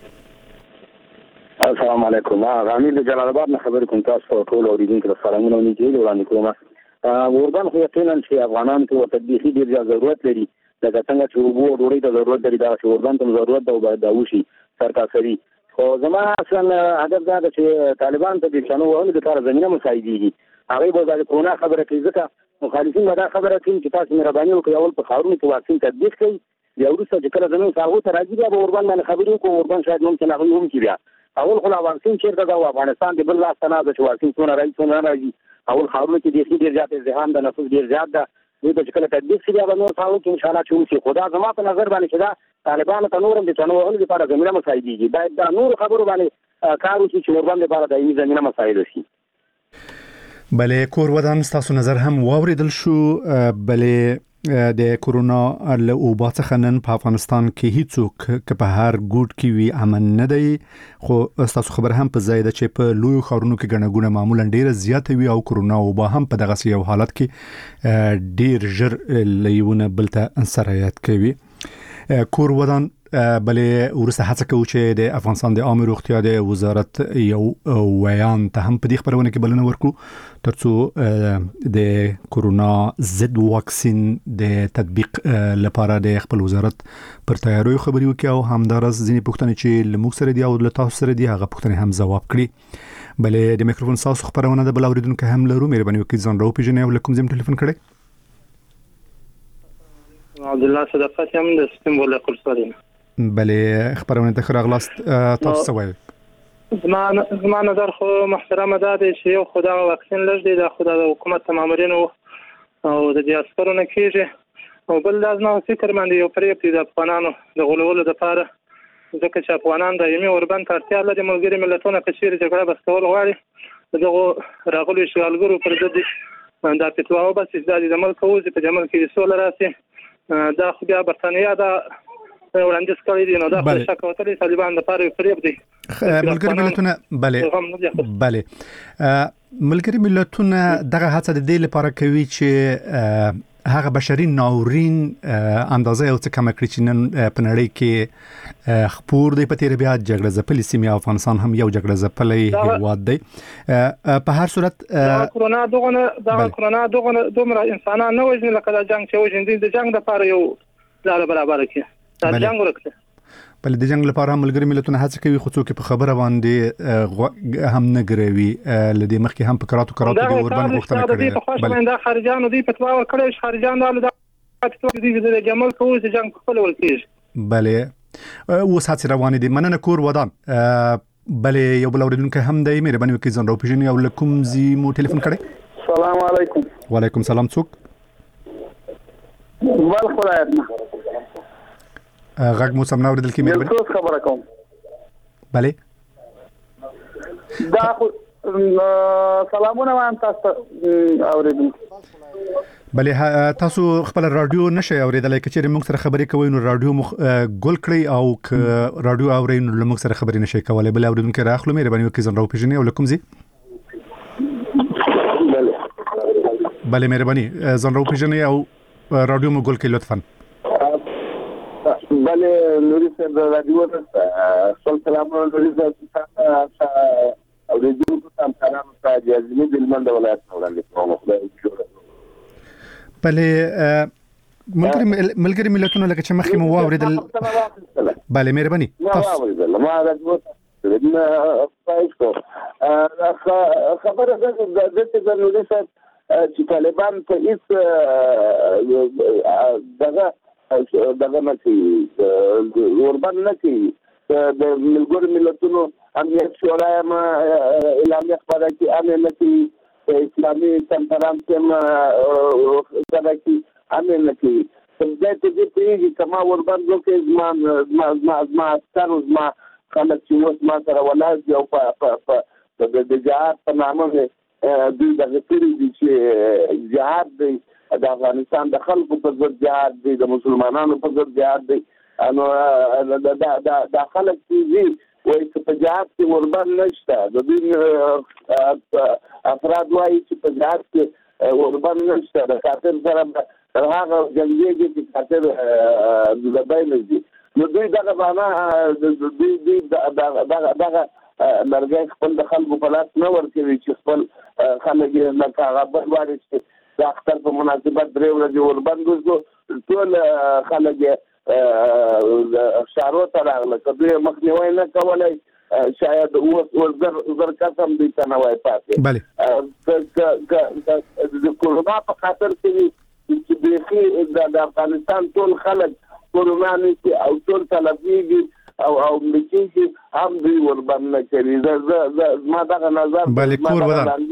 السلام علیکم. غامل د جلال آباد نه خبرې کوم. تاسو ټول اوریدونکو ته سلامونه ونیږي وړاندې کوم. اوربند خو یقینا چې افغانان ته تطبیقي ډیر ضرورت لري. لکه څنګه چې وګورو ډوړې ته ضرورت لري، دا چې اوربند ته ضرورت ده او دا وشي سرتاسري. خو زما اصلا هدف دا ده چې طالبان ته د شنو وهلو لپاره زمينه مساعدېږي. هغه به د کورونا خبره کوي، ځکه مخالفین دا خبره کوي چې تاسو مهرباني وکړئ اول په خارونو کې واکسین تطبیق کړئ، بیا وروسته چې کله زموږ هغه ته راځي بیا به اوربند باندې خبرې وکړو. اوربند شاید ممکن هغه هم کې بیا اول خو واکسین چیرته دا افغانستان د بل لاس نه ده چې واکسین څونه راځي. اول خارونه کې د ډیر زیات ازدحام د نفوس ډیر زیات ده. دوی چې کله تطبیق شي بیا به نور ټاو کې ان شاء الله چې وشي. خدا زما په نظر باندې چې دا طالبان ته نورم د چنو وهلو لپاره زمينه مساعدېږي. باید دا نور خبرو باندې کار وشي چې اوربند لپاره دایمي زمينه مساعد شي. بله کور ودان تاسو نظر هم واوریدل شو. بله د کورونا له وبا څخه نن په افغانستان کې هیڅوک که په هر ګوټ کې وي امن نه دی، خو تاسو خبر هم په ځای ده چې په لوی خارونو کې ګڼه معمولا ډیره زیاته وي او کورونا وبا هم په دغه یو حالت کې ډیر ژر لیونه بلته سرایت کوي. کور ودان بلې ورسته هڅه کوي چې د افغانستان د عامه روغتیا د وزارت یو ویان ته هم په دې خبرونه کې بلنه ورکړو ترڅو د کورونا ضد واکسین د تطبیق لپاره د خپل وزارت پر تیاریو خبري وکړي او همدارس ځینې پوښتنې چې لموږ سره دي او له تاسو سره دي هغه پوښتنې هم ځواب کړي. بلې د میکروفون تاسو خبرونه د بل اوریدونکو هم لرو. مهرباني وکړئ ځان راوپېژنئ او لکم زم ټلیفون کړئ. عبد الله صدقات هم د سیستم ولا قرصاري. بله خبرونه ته راغلاست. تاسو څه وایي؟ زما نظر خو محترمه ده چې یو خدای واکسین لږ دی د خدای د حکومت مامورینو او د دیاسپورو نه کېږي او بل لازم فکر باندې یو پرې د افغانانو د غولولو لپاره، ځکه چې افغانان دایمي اوربند ته اړتیا لري. ملګري ملتونه که چیرې جګړه بس کول غواړي دغه راغلو اشغالګرو پر ضد دا فتوا وباسي د ملک وځي په جمل کې سوله راسي. دا خو بیا برتانیا دا وړاندیز کړی دی، نو دا خو شک وتلی طالبان لپاره فریب دی. ملګري ملتونه بله ملګري ملتونه دغه هڅه د دې لپاره کوي چې هغه بشري ناورین اندازه یو څه کم کړي چې نن په نړۍ کې خپور دی. په تیر بیا جګړه ځپلې سیمه افغانستان هم یو جګړه ځپلې هیواد دی. په هر صورت کرونا دومره انسانان نه وژني لکه دا جنگ چې وژني. د جنگ لپاره یو لاره برابر کړي. دا جنگ ورکړي. بل د جنگ لپاره ملګری ملتونه هڅه کوي خو څوک په خبره باندې هم نه ګروي لدې مخکې هم په کراتو د اوربان غوښتنه کړې بل دا خارجانو دی په توا کړی خارجانو د پاتې دي د جمل کوي چې جنگ خپل ولکېږي بله وسات روان دي مننه کور ودان بله یو بل اوریدونکو هم دی مهرباني وکړئ ځان راوپېژنئ او له کوم ځای مو ټلیفون کړی السلام علیکم وعلیکم سلام څوک بل خدایتنا غږ مو سم نه اوریدل کی مهرباني یو څه خبره کوم بله دا سلامونه وایم تاسو اوریدونکو بله تاسو خپل رادیو نشئ اوریدلای که چیرې موږ سره خبرې کوئ نو رادیو ګل کړئ او که رادیو اورئ نو موږ سره خبرې نشئ کولای بل اوریدونکو راخلو مهرباني وکړئ ځان راوپېژنئ او له کوم ځای بله مهرباني ځان راوپېژنئ او رادیو مو ګل کړئ لطفا بله نوري صاحب رادیو ته سلام نوري صاحب او د دې په سلام سره د ازمې د لمن د ولایت وړاندې کوم خدای بله ملګری ملتونه لکه چې مخکې مو واوریدل بله مهرباني ما راځو خبره ده چې نوري صاحب چې طالبان په هیڅ دغه نه کوي اوربان نه کوي د ملګرو ملتونو امنیت شورا اعلامیه خبره کوي امن نه کوي اسلامي کنفرانس کې سره کوي امن نه کوي څنګه چې دې پیږي کما اوربان دوکې ما ستاسو ما خلک چې اوس ما سره ولاړ او په د جهاد په نامه دوی دغه پیری دي چې جهاد دی د افغانستان د خلکو په ضد جهاد دی د مسلمانانو په ضد جهاد دی نو د خلک چې وایي چې په جهاد کې اوربان نشته د دوی افراد وایي چې په جهاد کې اوربان نشته د کافر سره تر هغه جنګېږي چې کافر د بین دي نو دوی دغه معنا دوی دغه مرګ خپل د خلکو په لاس نه ورکوي چې خپل خلک یې لکه هغه بل واري چې د اختر په مناسبت درې ورځې اوربان دوی ټول خلک شارو ته راغله که دوی مخنیوی نه کولی شاید زر قسم دوی ته نه وای پاتې د کرونا په خاطر کې چې بیخي د افغانستان ټول خلک کرونا نیسي او ټول تلفیږي او ملکیږي هم دوی اوربان نه کوي ما دغه نظر بله کور ودان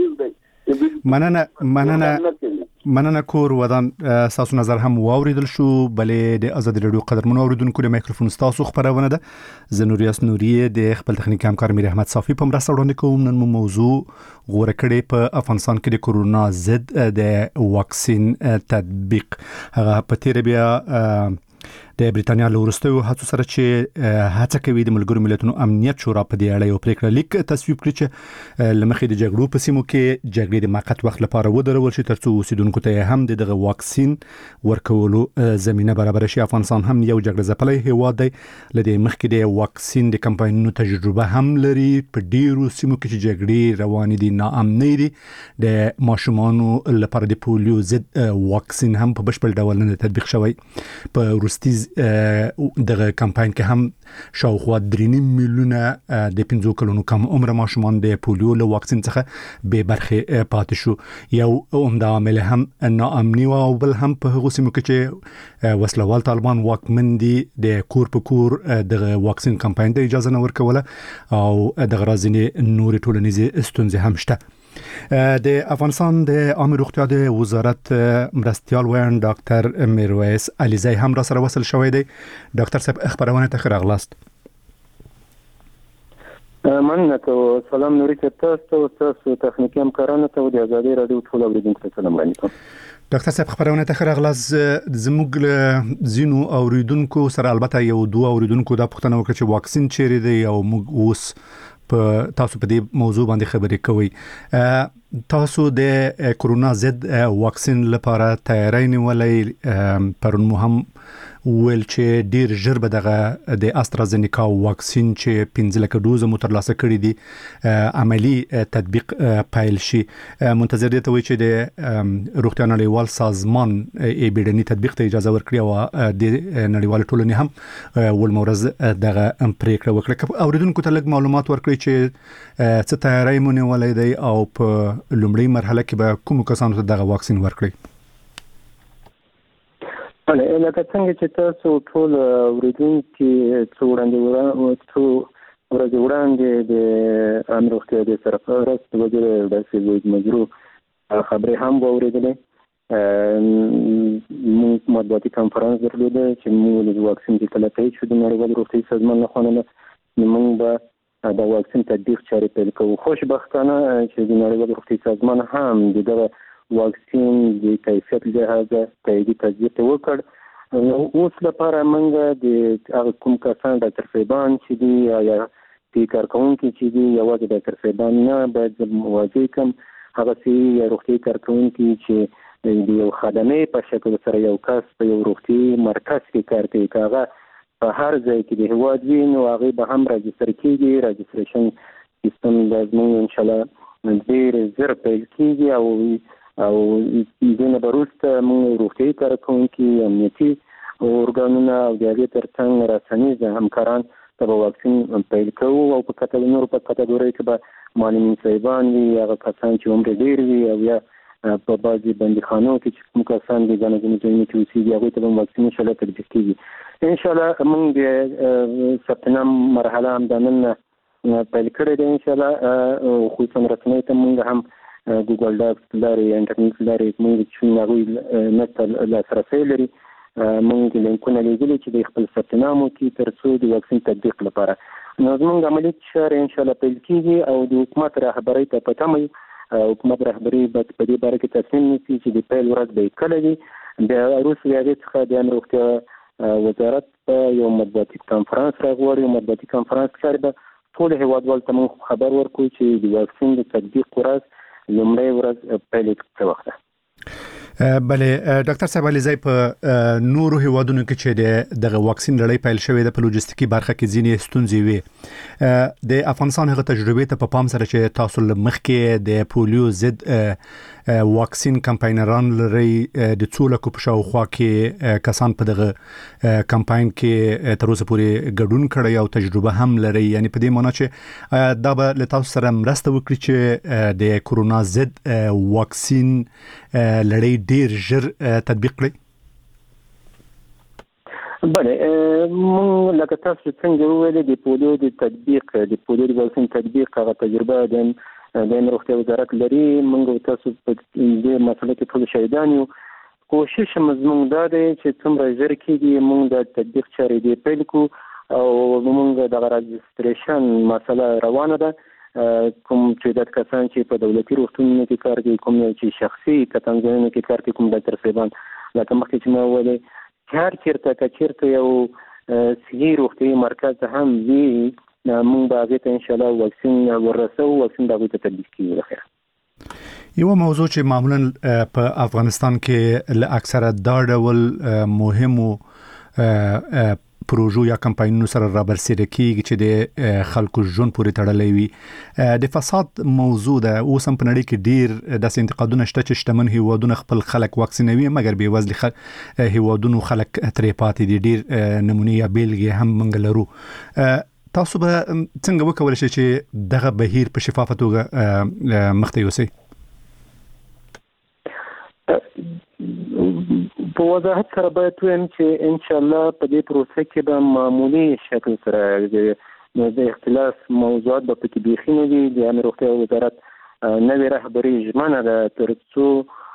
مننه کور ودان تاسو نظر هم واوریدل شو بلې د آزاد رادیو قدرمنو اوریدونکو د میکروفون تاسو خبرونه ده زه نوریاس نوریه د خپل تخنیک همکار میر احمد صافی په مرسته وړاندې کوم نن موضوع غوړه کړې په افغانستان کې د کورونا ضد د واکسین تطبیق هغه په تیر بیا د بریتانیا له وروستیو هڅو سره چې هڅه کوي د ملګرو ملتونو امنیت شورا په دې اړه یو پریکړه لیک تصویب کړي چې لمخې د جګړو په سیمو کې جګړې د موقت وخت لپاره ودرول شي ترڅو اوسیدونکو ته هم دغه واکسین ورکولو زمينه برابر شي. افغانستان هم یو جګړه ځپلی هیواد دی لدې مخکې د واکسین د کمپاینونو تجربه هم لري په ډیرو سیمو کې چې جګړې روانې دي ناامنۍ دي. د ماشومانو لپاره د پولیو ضد واکسین هم په بشپړ ډول نه تطبیق شوی. په وروستي دغه کمپاین کې هم شاوخوا 3 میلیونه د 15 کلونو کم عمر ماشومان د پولیو له واکسین څخه به برخه پاتې شو. یو عمده عامل هم ناامني او بل هم په هغو سیمو کې چې وسلوال طالبان واکمن دي د کور په کور د واکسین کمپاین ته اجازه نه ورکوله او د غرازنې نور ټولنیزې ستونزې هم شته. د افغانستان د عامه روغتیا د وزارت مرستیال وین ډاکټر میرویس علیزی هم را سره وصل شوی دی. ډاکټر صاحب خبرونه ته راغلاست. مننه کوم. سلام نوري تاسو تخنیکی همکارانو ته د آزادۍ رادیو ټول اوریدونکو ته سلام علیکم. ډاکټر صاحب خبرونه ته راغلاست. زموږ زینو اوریدونکو سره البته یو دوه اوریدونکو دا پوښتنه وکړه چې واکسین چیرې دی او موږ اوس په تاسو په دې موضوع باندې خبرې کوي. تاسو د کورونا ضد واکسین لپاره تیاری نیولې پرون مو هم ویل چې ډیر ژر به دغه د استرازینیکا واکسین چې 15 لک دوزه مو ترلاسه کړي دي عملی تطبیق پایل شي. منتظر دي ته وی چې د روغتیا نړیوال سازمان بیړني تطبیق ته اجازه ورکړي او د نړیوال ټولنې هم ول مورز دغه پریکړه وکړه. اوریدونکو ته لږ معلومات ورکړي چې څه تیاری مونږ ولې دی او په لومړی مرحله کې به کوم کسانو ته دغه واکسین ورکړي؟ لکه څنګه چې تاسو ټول اوریدونکي څو ورځې وړاندې د عامه روغتیا د سرپرست وزیر ډاکټر لوید مجرو خبرې هم واورېدلې. موږ مطبوعاتي کنفرانس درلوده چې موږ د واکسین د کله تایید شو د نړیوال روغتیا سازمان له خوا نه موږ به د واکسین تطبیق چارې پیل کوو. خوشبختانه چې د نړیوال روغتیا سازمان هم دغه واکسین د کیفیت لحاظه تایید تطبیق وکړ. اوس لپاره موږ د هغه کوم کسان ډاکټر صاحبان چې دي یا د کارکونکي چې دي یوازې ډاکټر صاحبان نه باید مواجه کوم هغه چې روغتي کارکونکي چې د یو خدمې په شکل سره یو کس په یو روغتي مرکز کې کار کوي هغه په هر ځای کې د هیواد وي نو هغه به هم راجستر کیږي. راجستریشن سیستم لازمي ان شاء الله ډیر زر پیل کیږي او دینه بروسته موږ روغتي کارکونکي امنیتي اورګانونه او د هغې ترڅنګ رسنیز همکاران ته به واکسین پیل کوو او په کټګورۍ کې به معلمین صاحبان وي هغه کسان چې عمر ډیر وي او یا په بعضې بندیخانو کې چې کوم کسان د ځانګړي ځایونو کې اوسېږي هغوی ته به واکسین انشاءالله تطبیق کېږي. انشاءالله موږ د سپتنم مرحله هم دا نن پیل کړې ده انشاءالله. خصوصا رسنیو ته موږ هم ګوګل ډاکس لارې انټرنیټ لارې موږ چې هغوی نت ته لاسرسی لري موږ لینکونه لیږلي چې د خپل ثبتنام وکړي تر څو د واکسین تطبیق لپاره. نو زموږ عملي چارې انشاءالله پیل کېږي او د حکومت رهبرۍ ته په تمه یو. حکومت رهبري باید په دې باره کې تصمیم نیسي چې د پیل ورځ به یې کله وي. بیا وروسته د هغې څخه د عامه روغتیا وزارت په یو مطبوعاتي کنفرانس راغواړي. یو مطبوعاتي کنفرانس کې به ټول هیوادوالو ته موږ خبر ورکړو چې د واکسین د تطبیق ورځ لومړی ورځ پیل څه وخت ده. بله ډاکټر صاحب علیزی په نورو هیوادونو کې چې دغه واکسین لړۍ پیل شوې ده په لوجستیکي برخه کې ځینې ستونزې وي. د افغانستان هغه تجربې ته په پام سره چې تاسو مخکې د پولیو ضد واکسین کمپاینران لري د څو لکو په شاوخوا کې کسان په دغه کمپاین کې تر اوسه پورې ګډون کړی او تجربه هم لري. یعنی په دې معنی چې دا به له تاسو سره مرسته وکړي چې د کورونا ضد واکسین لړۍ ډیر ژر تطبیق کړئ. بله موږ لکه تاسو څنګه وویل د پولیو د تطبیق د پولیو د واکسین تطبیق هغه تجربه د روغتیا وزارت لري. موږ تاسو په دې مسله کې ټول شاهدان یو. کوشش مزمون دا دی چې څومره ژر کېږي موږ د تطبیق چارې دی پیل کړو او موږ د راجستریشن مسله روانه ده. کوم چې د کسان چې په دولتي روغتونونو کې کار کوي کوم چې شخصي کتنځایونو کې کار کوي کوم ډاکټر صاحبان لکه مخکې چې ما وویلې هر چېرته یو صحي روغتیایي مرکز هم وي موږ به هغې ته انشاءالله واکسین ورسوو. واکسین به هغوی ته تطبیق کېږي. بخیر یو موضوع چې معمولا په افغانستان کې له اکثره دا ډول مهمو پروژو یا کمپاینونو سره رابرسېره کېږي چې د خلکو ژوند پورې تړلی وي. د فساد موضوع ده. اوس هم په نړۍ کې ډېر داسې انتقادونه شته چې شتمن هیوادونه خپل خلک واکسینوي مګر بېوزلي هیوادونو خلک ترې پاتې دي. ډېر نمونې یا بیلګې هم موږ لرو. تاسو به څنګه وکولی شئ چې دغه بهیر په شفافه توګه مخته یوسئ؟ په وضاحت سره باید ووایم چې انشاءالله په دې پروسه کې به معمولي شکل سره د اختلاف موضوعات به پکې بیخي نه وي. د عامه روغتیا وزارت نوې رهبري ژمنه ده تر څو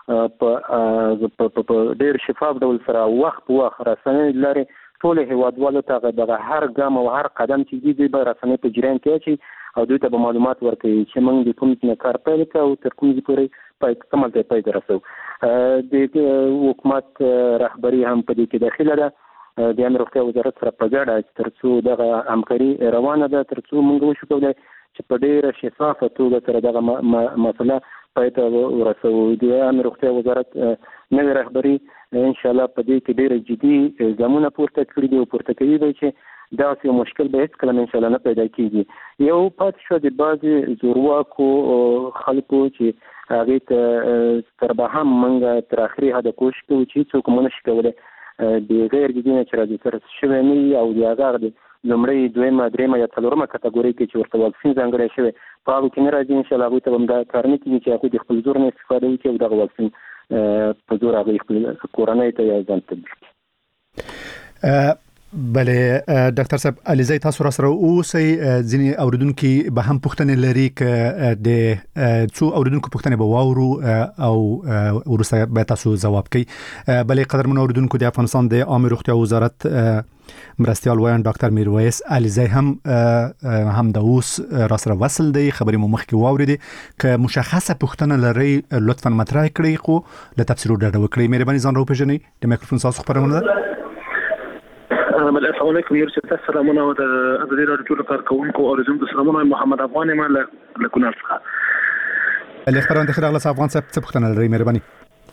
په ډېر شفاف ډول سره وخت په وخت رسنۍ لري ټول هیوادوالو ته دغه هر ګام او هر قدم چې دوی به رسنۍ په جریان کې اچي او دوی ته به معلومات ورکوي چې موږ د کوم نه کار پیل کوو او تر کوم ځای پورې کومه ځای پای ته رسوو. د حکومت رهبري هم په دې کې داخله ده. د عامه روغتیا وزارت سره په ګډه تر څو دغه همکاري روانه ده تر څو موږ وشو کولی چې په ډېره شفافه توګه سره دغه مسله پای ته ورسوو. د عامه روغتیا وزارت نوې رهبري ان شاء الله په دې کې ډېر جدي ګامونه پورته کړي دي او پورته کوي چې دا یو مشکل به هیڅ کله ان شاء الله نه پیدا کیږي. یو پاتې شو د بعضي زورواکو خلکو چې هغه ته تر به هم منګه تر اخري حد کوشش کوي چې څوک مونږ شي کولای د غیر جدي نه چې راځي تر شوی نه او د هغه د لومړی دویمه دریمه یا څلورمه کټګوري کې چې ورته واکسین ځانګړی شوی په هغه کې نه راځي ان شاء الله هغه ته هم دا کار نه کیږي چې هغه د خپل زور نه استفاده وکړي او دغه واکسین په زور هغه خپل کورنۍ ته یا ځان ته وکړي. بله ډاکټر صاحب علیزی تاسو را سره اوسئ. ځینې اوریدونکو به هم پوښتنې لري ک د څو اوریدونکو پوښتنې به واورو او ورسره به تاسو جواب کړئ. بله قدرمن اوریدونکو د افغانستان د عامه روغتیا وزارت مرستیال وایي ډاکټر میرویس علیزی هم د اوس را سره وصل دی. خبرې مو مخکې واوریدې ک مشخصه پوښتنه لري لطفا مطرح کړئ خو له تفسیر ډډه وکړئ. مهرباني ځان راوپېژنئ. د میکروفون تاسو خبرونه ده. السلام علیکم یورسته سلامونه او د ازادي راډیو لپاره کوونکو اوریدونکو سلامونه. محمد افغان ما له کونړ څخه. علي خبرونه خیر اغله افغان صاحب څه پوښتنه لري مهرباني؟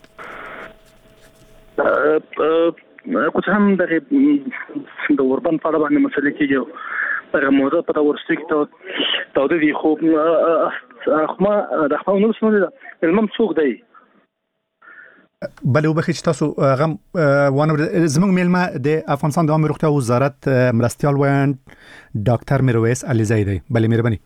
کوڅه هم د اوربان په اړه باندې مسلې کېږي. هغه موضوع په ورستي کې تاوده دي خو ما د خپل نو څه نه علم څوک دی. بله وبخښئ چې تاسو غم وانه زموږ میلمه د افغانستان د عامه روغتیا وزارت مرستیال وایي ډاکټر میرویس علیزی دی. بله مهرباني.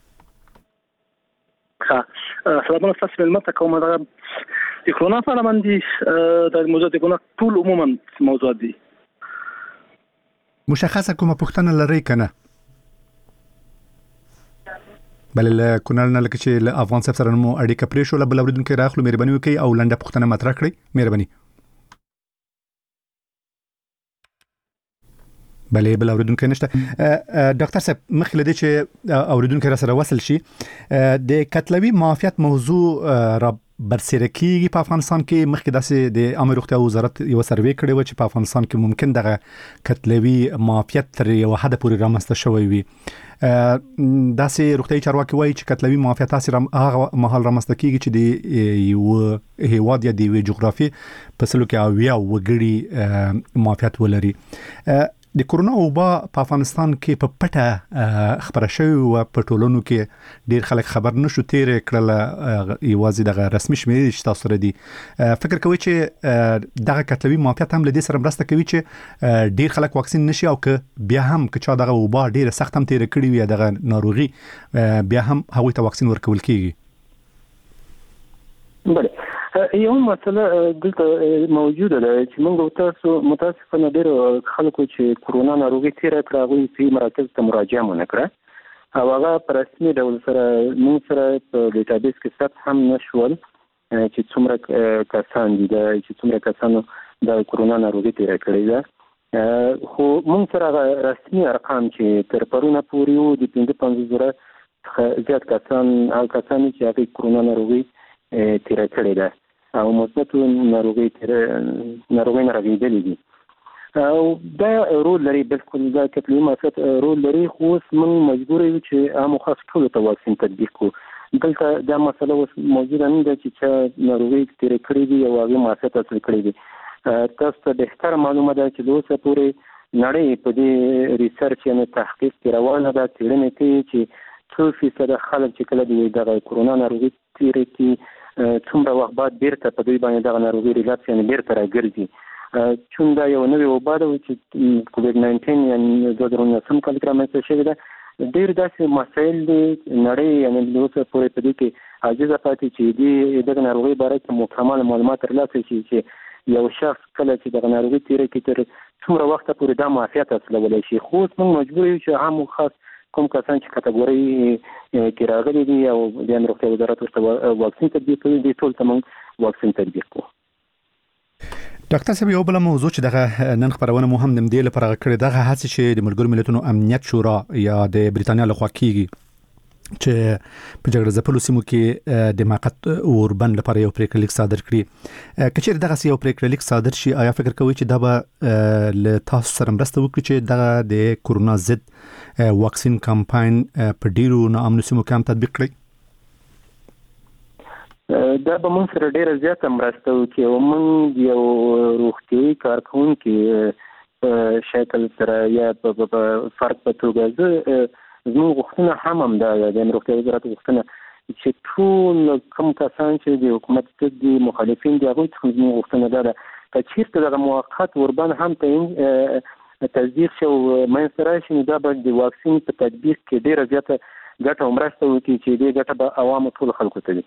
سلامونه تاسو میلمه ته کوم. دا د کرونا په اړه باندې د موضوع د کرونا ټول عموما موضوع دي. مشخصه کومه پوښتنه لري کنه؟ بل کونړ نه لکه چې له افغان صاحب سره مو اړیکه پرې شو. بل اوریدونکو راخلو مهرباني وکړئ او لنډه پوښتنه مطرح کړئ مهرباني. بله بل اوریدونکو نشته. ډاکټر صاحب مخکې لدی چې اوریدونکو را سره وصل شي د کتلوي معافیت موضوع را برسېره کیږي په افغانستان کې. مخکې داسې د عامه روغتیا وزارت یو سروې کړی و چې په افغانستان کې ممکن دغه کتلوي معافیت تر یو حد پورې رامنځته شوی وي. داسې روغتیايي چارواکي وایي چې کتلوي معافیت هغه مهال رامنځته کیږي چې د یو هیواد یا د یوې جغرافیې په سلو کې اویا وګړي معافیت ولري. د کرونا وبا په افغانستان کې په پټه خبره شوې او په ټولنو کې ډیر خلک خبر نشو تیر کړل. یوازې دغه رسمي شمیرې چې تاسو سره دي. فکر کوي چې دغه کتلوي معافیت هم له دې سره مرسته کوي چې ډیر خلک واکسین نشي او که بیا هم که چا دغه وبا ډیر سخت هم تیر کړی وي دغه ناروغي بیا هم هغوی ته واکسین ورکول کیږي. بله یو مسله دلته موجوده ده چې موږ تاسو متاسفانه ډېر خلکو چې کرونا ناروغي تیر کړه هغوی په مرکز ته مراجعه ونه کړه او هغه په رسمي ډول سره موږ سره په ډیټابیس کې ثبت هم نشول چې څومره کسان دي چې څومره کسانو د کرونا ناروغي تیر کړې ده. خو موږ سره رسمي ارقام چې تر پرونه پورې وو د 55,000 زیات کسان چې هغوی کرونا ناروغي تیر کړې ده او مثبت ناروغي نه راغلي دي او دا رول لري. بالکل دا کتلوي معافیت رول لري خو اوس موږ مجبور یو چې عام خاص ټولو ته واکسین تطبیق کړو. دلته دا مسله اوس موجوده نه ده چې ناروغي تیر کړې دي او هغه معافیت حاصل کړی دي. تاسو ته بهتر معلومه ده چې اوس پورې نړۍ په دې ریسرچ یعنی تحقیق کې روانه ده. څېړنې کوي چې 2% خلک چې کله د کرونا ناروغي تیر کړي څومره وخت بعد بیرته په دوی باندې دغه ناروغي ریلاپس یعنی بیرته راګرځي. چون دا یو نوې وبا ده چې کووډ 19 یعنی 2019 کال کې رامنځته شوې ده. ډېر داسې مسایل دي نړۍ یعنی د اوسه پورې په دې کې عاجزه پاتې چې دغه ناروغي باره کې مکمل معلومات ترلاسه شي چې یو شخص کله چې دغه ناروغي تیر کړي تر څومره وخت پورې دا معافیت حاصلولی شي. خو موږ مجبور یو چې عام خاص کوم کسان چې کټګوري کې راغلي دي او د عامه روغتیا وزارت ورته واکسین تطبیق کوي دي ټول ته موږ واکسین تطبیق کوو. ډاکټر صاحب یو بل موضوع چې دغه نن خبرونه مو هم د دې لپاره کړې دغه هڅه چې د ملګرو ملتونو امنیت شورا یا د بریتانیا لخوا کیږي چې په جګړه ځپلو سیمو کې د موقت اوربند لپاره یو پریکړه لیک صادر کړي. کچېر دغه یو پریکړه لیک صادر شي آیا فکر کوئ چې دا به له تاسو سره مرسته وکړي چې دغه د کرونا ضد واکسین کمپاین په ډیرو ناامنو سیمو کې هم تطبیق کړي؟ دا به موږ سره ډیره زیاته مرسته وکړي او موږ یو روغتیایي کارکوونکي شکل سره یا په فرق په توګه زموږ غوښتنه هم همدا ده د روغتیایي وزارت غوښتنه چې ټول کوم کسان چې د حکومت ضد دي مخالفین دي هغوی څخه زموږ غوښتنه دا ده که چېرته دغه موقت اوربان هم تصدیق شي او منځته راشي نو دا به د واکسین په تطبیق کې ډیره زیاته ګټه او مرسته وکړي چې دې ګټه به عوامو ټولو خلکو ته وي.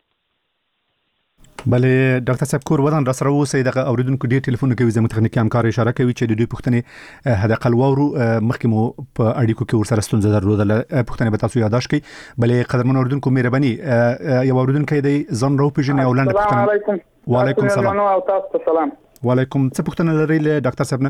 بله ډاکټر صاحب کور ودان را سره اوسئ دغه اوریدونکو ډیر ټلیفون کوي زموږ تخنیکی همکار اشاره کوي چې د دوی پوښتنې حداقل واورو مخکې مو په اړیکو کې ورسره ستونزه درلودله پوښتنې به تاسو یادداشت کړئ. بله قدرمن اوریدونکو مهرباني یو اوریدونکی دی ځان راوپېژنئ او لنډه پوښتنه. وعلیکم السلام. او تاسو ته سلام. وعلیکم. څه پوښتنه لرئ له ډاکټر صاحب نه؟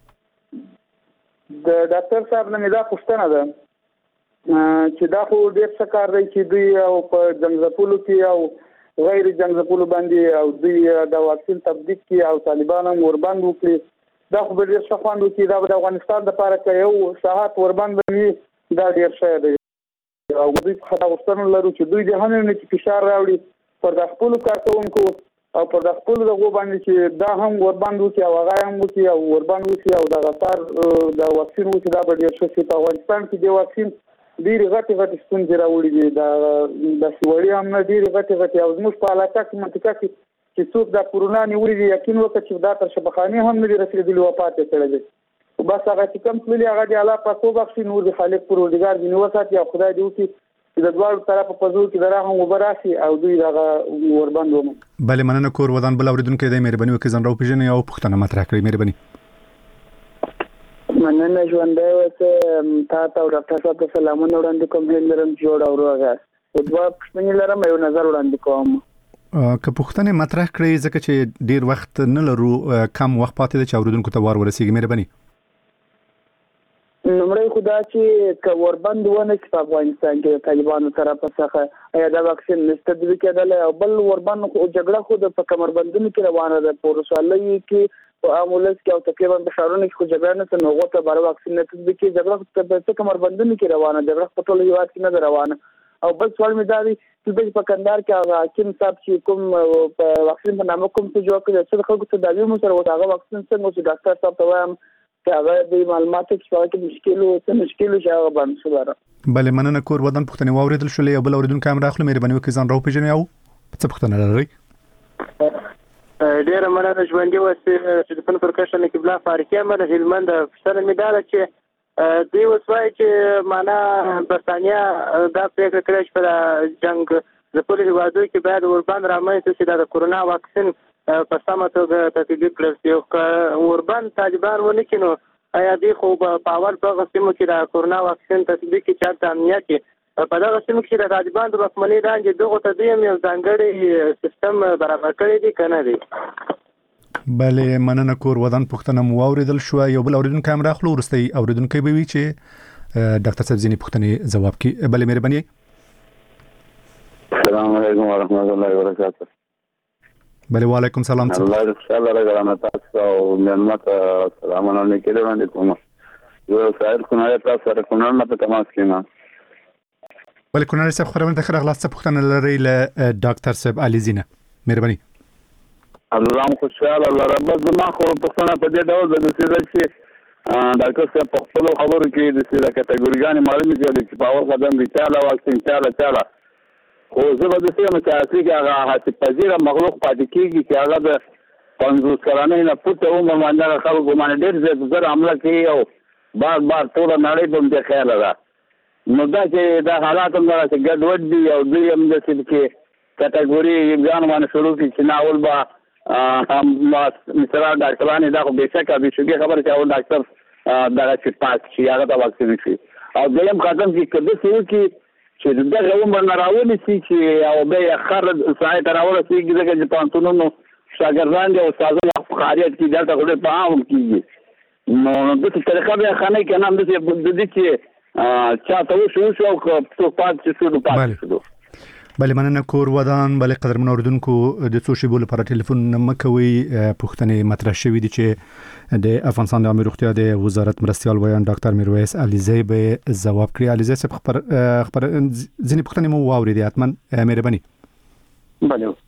د ډاکټر صاحب نه دا پوښتنه ده چې دا خو ډېر څه کار دی چې دوی او په جنګ کې او غیر جنگ زپولو باندې او دوی د واکسین تطبیق کې او طالبان هم ورباند وکړي دا خو به ډېر ښه خوند وکړي. دا د افغانستان لپاره که یو ساعت ورباند وي دا ډېر ښه دی او دوی څخه غوښتنه لرو چې دوی د هم نه فشار راوړي پر د خپلو کارکوونکو او پر د خپلو دغو باندې چې دا هم ورباند وکړي او هغه هم وکړي او ورباند وکړي او دغه کار د واکسین وکړي دا به ډېر ښه شي. په افغانستان کې د واکسین ډېرې غټې ستونزې راوړي دي داسې وړې هم نه ډېرې غټې او زموږ په علاقه کې منطقه کې چې څوک دا کورونا نیولي دي یقین وکړه چې دا تر شفاخانې هم نه دي رسېدلي وفات یې کړی دی بس هغه چې کم تللي هغه د الله پاک وبخښي نور د خالق پروردګار ځینې وساتي او خدای دې وکړي چې د دواړو طرفه په زور کې د رحم اوبه راشي او دوی دغه ورباند ومني. بله مننه. کور ودان بل اورېدونکی دی مهرباني وکړئ ځان راوپېژنئ او پوښتنه مطرح کړئ. مهرباني. مننه ژوندی اوسه. تا ته او ډاکټر صاحب ته سلامونه وړاندې کوم. هیله لرم چې جوړ او روغ یاست. دوه پوښتنې لرم یو نظر وړاندې کوم. که پوښتنې مطرح کړئ ځکه چې ډېر وخت نه لرو کم وخت پاتې دی چې اورېدونکو ته وار ورسیږي. مهرباني. لومړی خو دا چې که وربند ونه شي په افغانستان کې د طالبانو طرفه څخه ایا دا واکسین نشته تطبیق کېدلی او بل وربند خو جګړه خو د په کمربندونو کې روانه ده په ولسوالیو کې په عام ولس کې او تقریبا په ښارونو کې خو جګړه نشته نو هغو ته باره واکسین نه تطبیق کېږي. جګړه په کمربندونو کې روانه جګړه په ټول هېواد کې نه ده روانه. او بل سوال مې دا دی چې په کندهار کې هغه حکیم صاحب چې کوم په واکسین په نامه کوم څه جوړ کړي څه د خلکو تداوي مو سره هغه واکسین څنګه چې ډاکټر صاحب ته وایم چې هغه د معلوماتو کې مشکل شي هغه باندې شباره. بله مننه. کور ودان پوښتنې واورېدل شولې او بل اورېدونکی هم راخلو. مهرباني وکړئ ځان راوپېژنئ او څه پوښتنه لرئ؟ ډېره مننه. ژوندي اوسئ. ټلیفون پر کشن قبله فارکي امر هلمند. پوښتنه مې دا ده چې دوی اوس وایي چې معنا برتانیا دا پرېکړه کړې چې په جنګ ځپلو هېوادونو کې باید ورباند رامنځته شي دا د کورونا واکسین په سمه توګه تطبیق کړل شي. او که ورباند طالبان ونه کړي نو آیا دوی خو په اول په هغه سیمو کې د کورونا واکسین تطبیق کې چېرته امنیت کې په دغه سیمو کې د طالبان د واکمنۍ وړاندې دغو ته دوی هم یو ځانګړی سیستم برابر کړی دی که نه دی؟ بله مننه. کور ودان پوښتنه مو واورېدل شوه. یو بل اورېدونکی هم راخلو. وروستی اورېدونکی به وي چې ډاکټر صاحب ځینې پوښتنې ځواب کړي. بله مهرباني. السلام علیکم ورحمۃ اللہ وبرکاتہ. بله وعلیکم سلام. الله دې خوشاله راغله تاسو او مېلمه ته سلامونه لیکل وړاندې کوم. یو سائل کونړ تاسو سره کونړ نه په تماس کې ما. بله کونړ صاحب خبرونه ته راغلاست. څه پوښتنه لرئ له ډاکټر صاحب علي زینه؟ مهرباني. الله خوشاله الله رب زما خو پوښتنه په دې ډول ده چې ډاکټر صاحب په خپل خبرو کې د سیده کټګوریګانې معلومې کړي چې په اول قدم کې چاله واکسین چاله خو زه به داسې یم چې اصلي کې هغه حاصل پذیره مخلوق پاتې کېږي چې هغه د 50 کلنۍ نه پورته عمر باندې هغه خلکو باندې ډېر زیات حمله کوي او بار ټوله نړۍ په همدې خیاله ده. نو دا چې دا حالات هم دغسې ګډوډ دي او دوی هم داسې کې کټګوري ځان باندې شروع کړي چې نه اول به مثلا ډاکټران دا خو بېشکه بېشکې خبره چې اول ډاکټر دغه چې پاس شي هغه ته واکسین شي او دویم قدم کې که داسې وکړي چې دغه عمر نه راونیسي چې او بیا یې خر سړی ته راورسېږي ځکه چې پوهنتونونو شاګردان دي او استادان فعالیت کوي دلته خو ډېر په عام کېږي. نو داسې طریقه بیا ښه نه وي که نه همداسې د دې چې چاته وشو او که څوک پاتې شو نو پاتې شو. بله مننه. کور ودان. بله قدرمن اورېدونکو د څو شېبو لپاره ټلیفون مه کوئ. پوښتنې مطرح شوي دي چې د افغانستان د عامه روغتیا د وزارت مرستیال ویان ډاکټر میرویس علیزی به ځواب کړي. علیزی صاحب ځینې پوښتنې مو واورېدې حتما. مهرباني. بله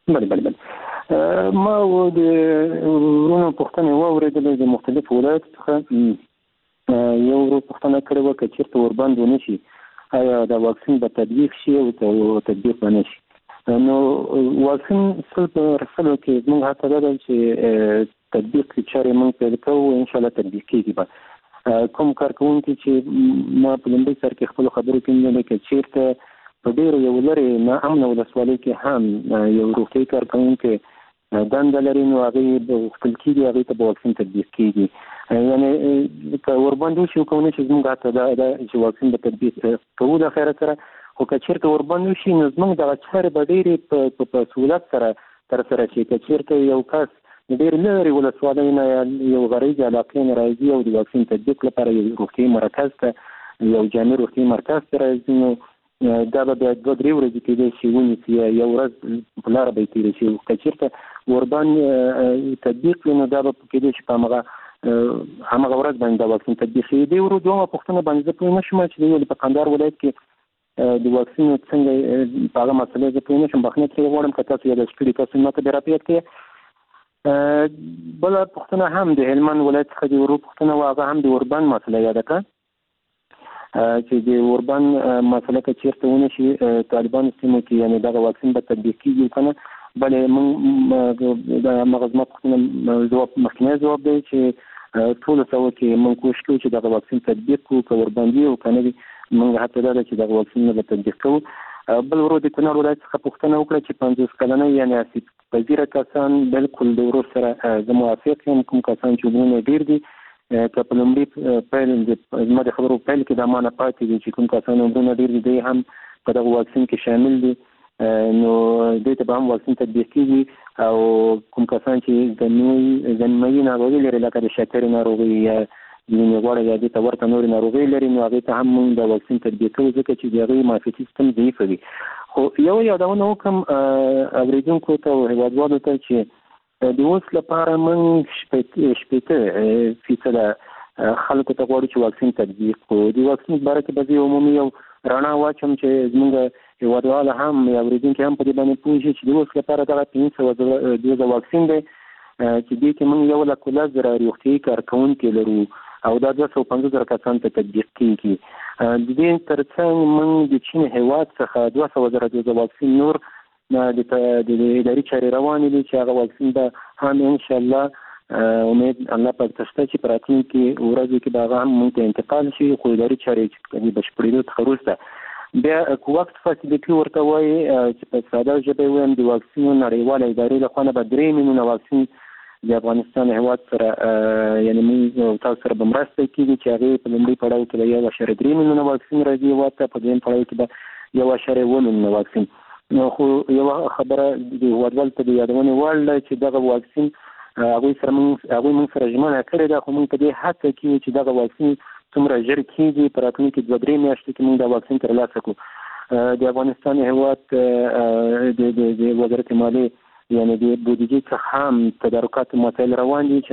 بله ما د ورونو پوښتنه واورېدلې د مختلفو ولایتو څخه یو پوښتنه کړې وه که چېرته وربند ونه شي آیا د واکسین به تطبیق شي او تطبیق به نه شي. نو واکسین 100% کې موږ هڅه ده چې تطبیق چارې موږ پیل کوو ان شاء الله تطبیق کیږي. به کوم کارکونکي چې ما په لومړي سر کې خپل خبرو کې ویل چې چېرته په ډېرو یو لرې نه امنه ولسوالۍ کې هم یو روغتیايي کارکونکی دنده لري نو هغې به غوښتل کېږي هغې ته به واکسین تطبیق کېږي. یعنې که وربند وشي او که ونه شي زموږ هڅه ده چې واکسین به تطبیق کوو د خیره سره. خو که چېرته وربند وشي نو زموږ دغه چارې به ډېرې په سهولت سره ترسره شي. که چېرته یو کس د ډېرې لرې ولسوالۍ نه یو غریزې علاقې نه راځي او د واکسین تطبیق لپاره یو روغتیايي مرکز ته یو جامع روغتیايي مرکز ته راځي نو دا به بیا 2-3 ورځې کېدای شي ونیسي یو ورځ په لاره به یې تېره شي. که چېرته وربند تطبیق کړي نو دا به کېدای شي په همغه ورځ باندې دا واکسین تطبیق شي. دې دومره پوښتنه باندې زه پوه نه شوم چې د په کندهار ولایت کې د واکسین څنګه په هغه مسله زه پوه نه شم. بخښنه ترې غواړم که تاسو یاداښت کړي تاسو ما ته بیا راپیاد کړئ. بله پوښتنه هم د هلمند ولایت څخه د ورو پوښتنه وه هغه هم د وربند مسله یاده کړه چې د اوربان مسله که چېرته ونه شي طالبانو سیمو کې یعنې دغه واکسین به تطبیق کېږي که نه. بلې موږ د هغه زما پوښتنه مخکینی ځواب دی چې ټولو سوو کې موږ کوشش کوو چې دغه واکسین تطبیق کړو که ورباندې وي او که نه وي موږ هڅه دا ده چې دغه واکسینونه به تطبیق کوو. بل ورو د کونړ ولایت څخه پوښتنه وکړه چې 50 کلنۍ یعنې آسیب پذیره کسان بالکل د ورور سره زه موافق یم. کوم کسان چې عمرونه ډېر دي که په لومړي پیل زما د خبرو پیل کې د ما نه پاتې دي چې کوم کسان عمرونه ډېر دي دی هم په دغه واکسین کې شامل دي نو دوی ته به هم واکسین تطبیق کېږي. او کوم کسان چې زنموي ناروغي لري لکه د شکرې ناروغي یا د وینې غوړه یا دې ته ورته نورې ناروغۍ لري نو هغې ته هم موږ د واکسین تطبیق کوو ځکه چې د هغوی معافیتي سیستم ضعیفه وي. خو یو یادونه وکړم اورېدونکو ته او هېوادوالو ته چې د اوس لپاره موږ 80% خلکو ته غواړو چې واکسین تطبیق کړو. د واکسین باره کې به زه عمومي یو رڼا واچوم چې زموږ هېوادوال هم یا اورېدونکي هم په دې باندې پوه شي چې د اوس لپاره دغه 500 دوزه واکسین دی چې دې کې موږ 1,10,000 روغتیايي کارکوونکي لرو او دا 250,000 کسان ته تطبیق کېږي. د دې تر څنګ موږ د چین هېواد څخه 200,000 دوزه واکسین نور د اداري چارې روانې دي چې هغه واکسین به هم انشاءالله امید الله پاک ته شته چې په راتلونکي ورځو کې به هغه هم موږ ته انتقال شي. خو اداري چارې د بشپړېدو څخه وروسته بیا وخت فاسیلیټي ورته وایي چې په ساده ژبه ووایم د واکسینو نړیواله ادارې له خوا نه به 3 میلیونه واکسین د افغانستان هېواد سره یعنې موږ تاسو سره به مرسته کېږي چې هغې په لومړي پړاو کې به 1.3 میلیونه واکسین راځي هېواد ته په دویم پړاو کې به 1.7 میلیونه واکسین. خو یوه خبره د هېوادوال ته د یادونې وړ ده چې دغه واکسین هغوی موږ سره ژمنه کړې ده خو موږ په دې هڅه کې یو چې دغه واکسین څومره ژر کېږي په راتلونکي 2-3 میاشتې کې موږ دا واکسین ترلاسه کړو. د افغانستان هېواد د وزارت مالیې یعنې د بودیجې څخه هم تدارکات مسایل روان دي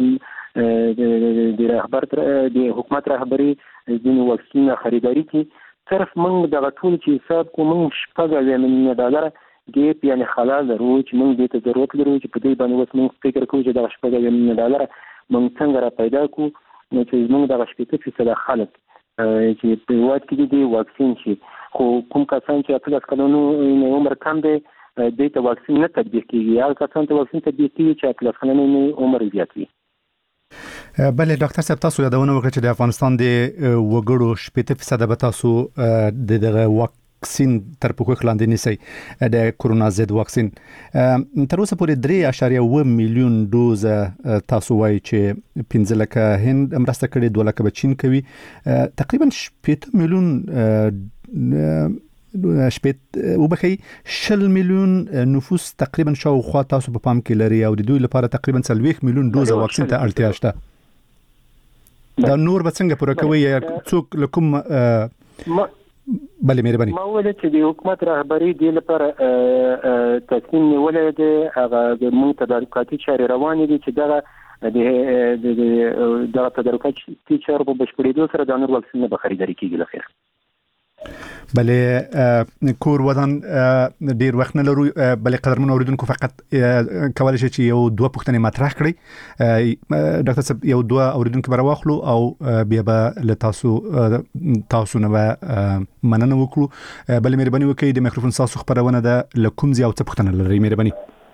چې د حکومت رهبري ځینې واکسینونه خریداري کړي. صرف موږ دغه ټول چې حساب کوو موږ $6 میلیونه ګیپ یعنې خلا لرو چې موږ دې ته ضرورت لرو چې په دې باندې اوس موږ فکر کوو چې دغه $6 میلیونه موږ څنګه را پیدا کړو نو چې زموږ دغه 80% خلک چې په هېواد کې دي واکسین شي. خو کوم کسان چې 18 کلونو عمر کم دی دوی ته واکسین نه تطبیق کېږي. هغه کسان ته واکسین تطبیق کېږي چې 18 کلونو عمر زیات وي. بله ډاکټر صاحب تاسو یادونه وکړه چې د افغانستان د وګړو 80% به تاسو د دغه واکسین تر پوښښ لاندې نیسئ د کورونا ضد واکسین. تر اوسه پورې 3.7 میلیون دوز تاسو وایي چې 15 لکه هند مرسته کړې 2 لکه به چین کوي. تقریبا 8 میلیون وبخي 10 میلیون نفوس تقریبا شاوخوا تاسو په پام کې لري او د دوی لپاره تقریبا 30 میلیون دوز واکسین ته اړتیا شته. دا نور به څنګه پوره کوي یا څوک لکم بله مهرباني ما ویل چې د حکومت رهبري د لپاره تصمیم نیولې ده هغه د موږ تدارکاتي چارې روانې دي چې دغه تدارکاتي چارو په بشپړېدو سره د نور واکسینونه به خریداري کېږي. لخیر بلې کور ودان ډیر وخت نه لرو بلې قدرمن اوریدونکو فقط کولای شي چې یو دوه پوښتنې مطرح کړي ډاکټر صاحب یو دوه اوریدونکو بر واخلو او بیا به له تاسو نه مننه وکړو بلې مهرباني وکړئ د میکروفون تاسو خبرونه ده لکوم زی او څه پوښتنه لري مهرباني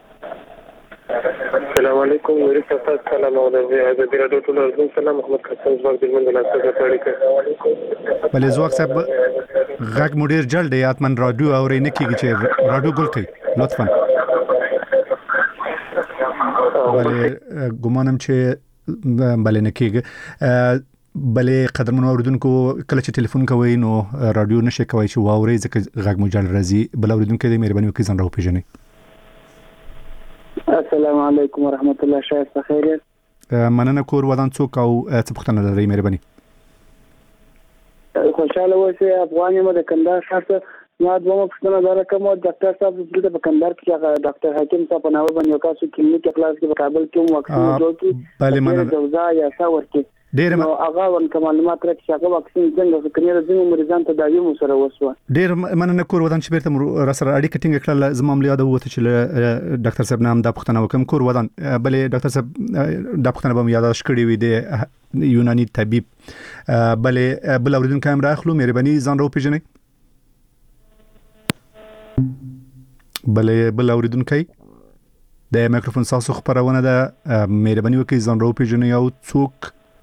السلام علیکم ورې تاسو سلام او د رادیو ټول سلام محمد قاسم زوګ د منځ له تاسو ته اړیکه بلې زوګ صاحب غږ مډیر جلد یاتمن رادیو اورې نه کیږي چې رادیو ګل کړئ لطفا بلې ګمانم چې بلې نه کیږي بلې قدرمن اوریدونکو کله چې ټلیفون کوي نو رادیو نشي کوي چې واوري ځکه غږ مو جلد راځي بل اوریدونکو دې مهرباني وکړئ ځان راو پیژنئ السلام علیکم ورحمت الله شایسته خیریت مننه کور ودان څوک او څه پوښتنه لرئ مهرباني خوشاله اوسئ افغان یم د کندهار ښار څخه ما دوه پوښتنه لرله کوم ډاکټر صاحب دلته په کندهار کې ډاکټر حکیم صاحب په نامه باندې یو کاسو کلینیک کلاس کې په کابل کې واکسین جوړ کړي بله مننه دوزا یا څاور کې ډیر هغه ون معلومات راکړي چې هغه واکسین څنګه فکرنه ځینې مریضان تداوی مو سره وسوه ډیر مننه کور ودان چې بیرته را سره اړیکه ټینګ کړل زما عملیات وته چې ډاکټر صاحب نام دا پوښتنه وکم کور ودان بلې ډاکټر صاحب دا پوښتنه به یاداش کړی وي د یونانی طبيب بلې بل اوریدونکو هم راخلو مهرباني ځان راو پیژنئ بلې بل اوریدونکو د میکروفون تاسو خبرونه ده مهرباني وکړئ ځان راو پیژنئ او څوک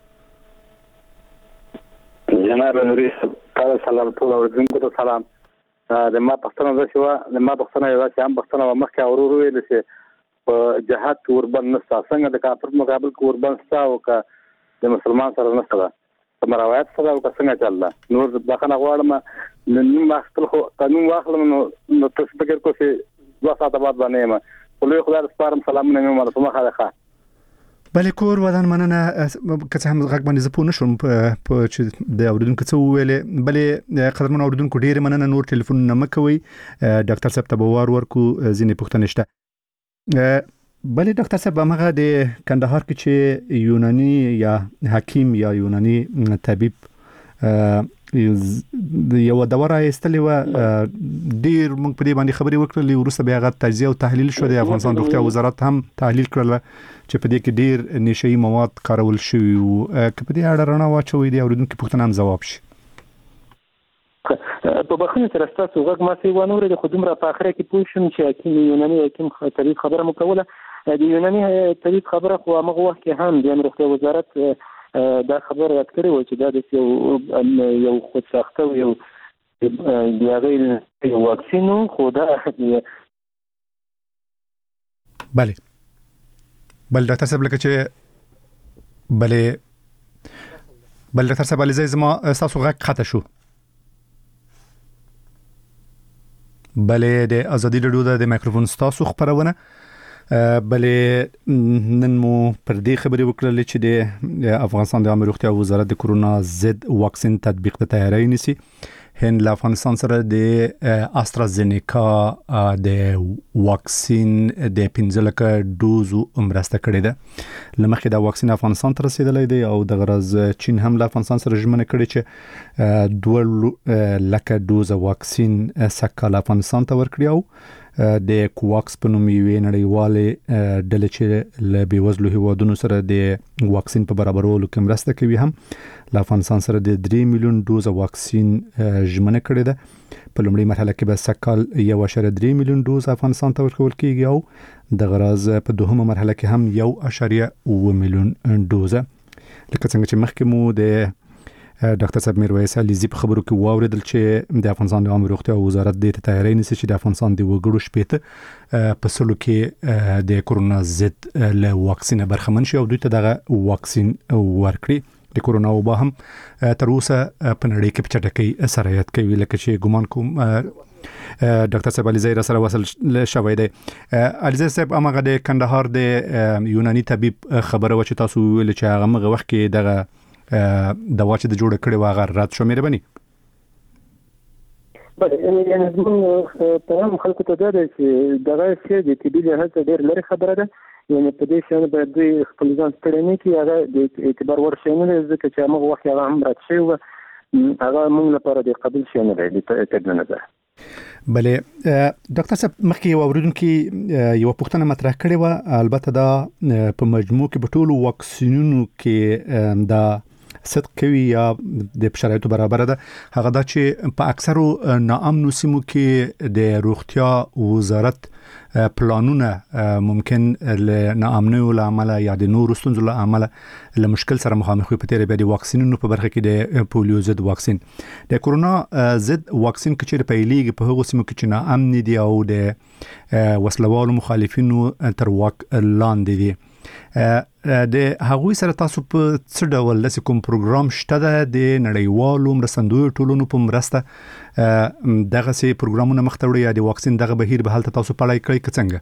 جناب نوري تاسو سلام ټول اوریدونکو ته سلام د ما پښتنه د شو د ما پښتنه یو چې هم پښتنه مخکې اورو ویل چې په جهاد وربن نستا څنګه د کافر مقابل کې وربن ستا او که د مسلمان سره نستا په روایت سره او څنګه چلله نور د خنه غواړم نن ما خپل قانون واخلم نو تاسو فکر کوئ چې 2 ساعت بعد باندې ما خو خدای سپارم سلام نه مې په مخه ده بلې کور ودان مننه که څه هم غږ باندې زه پوه نشوم په چې د اوریدونکو څه وویلې بلې قدرمن اوریدونکو ډېرې مننه نور ټلیفون نه مه کوئ ډاکټر صاحب ته به وار ورکو ځینې پوښتنې شته بلې ډاکټر صاحب همغه د کندهار کې چې یوناني یا حکیم یا یوناني طبيب یو دوره ایستلې و ډیر موږ په دې باندې خبرې وکړلې وروسته بیا غا تجزیه او تحلیل شو د افغانستان روغتیا وزارت هم تحلیل کړل چې په دې کې ډیر نشئی مواد کارول شوی او په دې اړه رڼا واچوي دی اوریدونکو پوښتنه هم جواب شي په بخښنه سره تاسو غږ ما سي ونه ورې خو دومره په اخره کې پوه شم چې حکیم یوناني حکیم طبيب خبره مو کوله د یوناني طبيب خبره خو هغه وخت کې هم د روغتیا وزارت دا خبر یاد کړی و چې دا د یو خود ساخته یو غیر واکسینو خو دا بله ډاکټر صاحب لکه چې بله ډاکټر صاحب علي زما تاسو غږ خطا شو بله د ازادي رادیو د میکروفون تاسو خبرونه بلې نن مو پر دې خبرې وکړلې چې د افغانستان د عامه روغتیا وزارت د کورونا ضد واکسین تطبیق ته تیاری نیسي هند له افغانستان سره د استرازینیکا د واکسین د 15 ډوزو مرسته کړې ده لمخې دا واکسین افغانستان ته رسیدلی دی او د غرض چین هم له افغانستان سره ژمنه کړې چې 2 لک ډوز واکسین سکه افغانستان ته ورکړي او د کوواکس په نوم یې نړیواله ډله چې له بیوزلو هیوادونو سره د واکسین په برابرولو کې مرسته کوي هم له افغانستان سره د 3 میلیون ډوز واکسین ژمنه کړې ده په لومړۍ مرحله کې به سکهال 1.3 میلیون ډوز افغانستان ته ورکول کیږي او د غرض په دوهمه مرحله کې هم 1.9 میلیون ډوز لکه څنګه چې مخکې مو د ډاکټر صاحب میرویس علیزی په خبرو کې واوریدل چې د افغانستان د عامه روغتیا وزارت د تیاری نیسي چې د افغانستان د وګړو شپېته په سلو کې د کورونا ضد له واکسین برخمن شي او دوی ته دغه واکسین ورکړي د کورونا وبا هم تر اوسه په نړۍ کې په چټکۍ سرایت کوي لکه چې ګمان کوم ډاکټر صاحب علیزی را سره وصل شوی دی علیزی صاحب امغه د کندهار د یونانی طبيب خبره و چې تاسو ویل چې هغه مغه وخت کې دغه دوا چې د جوړ کړي واغ رات شو مهرباني بله یعنی زموږ په هم خلکو ته دا دی چې دغه چې د طبي لحاظ ډېر لري خبره ده یعنی په دې شان باید دوی خپل ځان ستړي نه کړي هغه د اعتبار وړ شی نه دی ځکه چې هغه وخت هغه هم رات شوی و هغه موږ لپاره د قبول شي نه دی د نظر. بله ډاکټر صاحب مخکې یو اوریدونکو یو پوښتنه مطرح کړې و، البته دا په مجموع کې په ټولو واکسینونو کې دا صدق کوي یا د شرایطو برابر ده، هغه دا چې په اکثرو ناامنو سیمو کې د روغتیا وزارت پلانونه ممکن له ناامنیو له عمله یا د نورو ستونزو له عمله له مشکل سره مخامخ وي. په تیرې بیا د واکسینونو په برخه کې د پولیو ضد واکسین، د کورونا ضد واکسین کې چې په لیګ په هغو سیمو کې چې ناامن دي او د وسلوالو مخالفینو تر واک لاندې دي، د هغوی سره تاسو په څه ډول لسی کوم پروګرام شته د نړیوالو مرستندویو ټولنو په مرسته دغه سي پروګرامونه مخ ته وړي یا د واکسین دغه بهیر به هلته تاسو پړای کوي که څنګه؟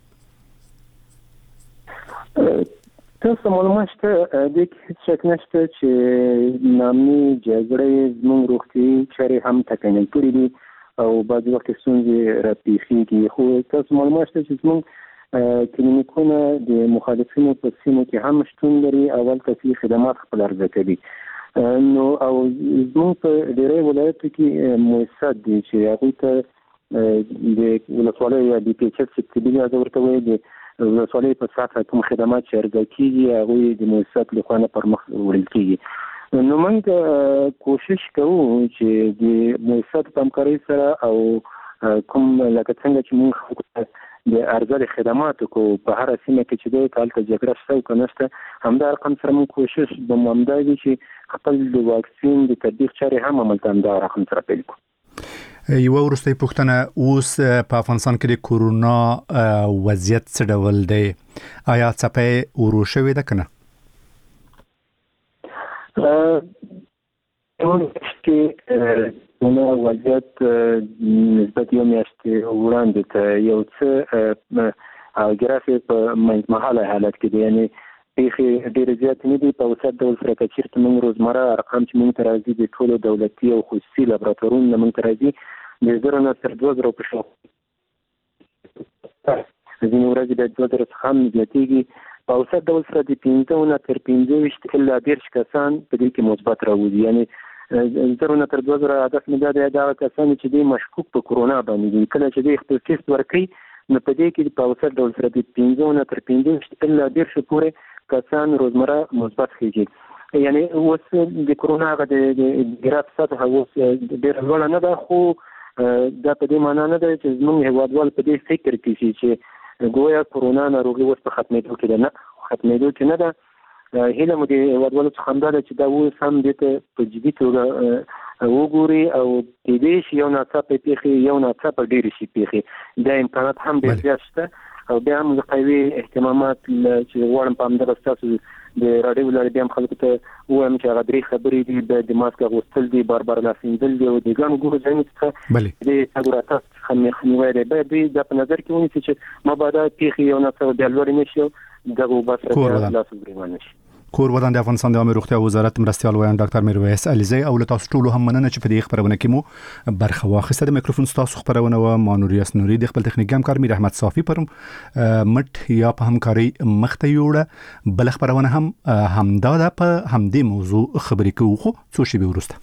تاسو معلومات شته د هیڅ شک نشته چې نامي جګړې زموږ روغتي چارې هم ټکنۍ کړې دي او بعض وخت ستونزې راپېښېږي، خو تاسو معلومات شته چې زموږ کلینیکونه د مخالفینو په سیمو کې هم شتون لري، اول کسي خدمات خپل عرضه کوي. نو او زموږ په ډېرې ولایتو کې مؤسسات دي چې هغوی ته د ولسوالۍ یا د پی ایچ ایس سبسیډي ورته وایي، د ولسوالۍ په سطحه کوم خدمات چې عرضه کېږي هغوی د مؤسسات لخوا نه پر مخ وړل کېږي. نو موږ کوشش کوو چې د مؤسساتو په همکارۍ سره او کوم لکه څنګه چې موږ د ارزل خدماتو کو په هر سیمه کې چې د کالته جګړه شته او نشته، همدا رقم سره موږ کوشش به ممدا دي چې خپل د واکسین د تطبیق چارې هم عملته همدا رقم سره پیل کړو. یو وروستۍ پوښتنه، اوس په افغانستان کې د کورونا وضعیت څه ډول دی؟ آیا څپې ورو شوې ده که نه؟ نو وضعیت نسبت یو میاشتې وړاندې ته یو څه ګرافي په منځمهاله حالت کې دی، یعنې پیښې ډېرې زیاتې نه دي. په اوسط ډول سره که چېرته موږ روزمره ارقام چې موږ ته راځي د ټولو دولتي او خصوصي لابراتوارونو نه موږ ته راځي د 1000 نه تر 2000 په شاوخوا، ځینې ورځې بیا 2000 څخه هم زیاتېږي. په اوسط ډول سره د 15 نه تر 25 الا 30 کسان په دې کې مثبت راوځي، یعنې 1000 نه تر 2000 عدد مې دا دغه کسان چې د مشکوک په کورونا باندې دي، کله چې د خپل ټیسټ ورکړي نو په دې کې په اوسط ډول سره د 15 نه تر 25 الا 30 پورې کسان روزمره مثبت خېږي. یعنی اوس د کورونا غو د ګراف سطح اوس ډېر لوړ نه ده، خو دا په دې معنی نه ده چې زموږ هیوادوال په دې فکر کې شي چې ګویا کورونا ناروغي اوس په ختمېدو کې ده. نه، ختمېدو کې نه ده. هیله مو د هیوادوالو څخه همدا ده چې دا اوس هم دې ته په جدي توګه وګوري او کېدای شي یو ناڅاپه پیښې یو ناڅاپه ډېرې شي پیښې، دا امکانات هم ډېر زیات شته. او بیا هم قوي احتمامات چې غواړم په همدغه ستاسو د راډیو لارې بیا هم خلکو ته ووایم چې هغه درې خبرې دي، د ماسک اغوستل دي، بار بار لاس مینځل دي او د ګڼو ګوڼو ځایونو څخه د تګ راتګ څخه مخنیوی دی. باید دوی دا په نظر کې ونیسي چې مبادا پیښې یو ناڅاپه بیا لوړې نه شي او دغه اوبه سره بیا لاس ګرېوان نه شي. کور ودان د افغانستان د عامه روغتیا وزارت مرستیال ویان ډاکټر میرویس علیزی او له تاسو ټولو هم مننه چې په دې خبرونه کې مو برخه واخیسته. د میکروفون تاسو خبرونه و مانوریاس نوري د خپل تخنیک همکار میر احمد صافی پر مټ یا په همکاري مخته یوړه. بل خبرونه هم همدا په همدې موضوع خبرې کوو خو څو شی به ورسته.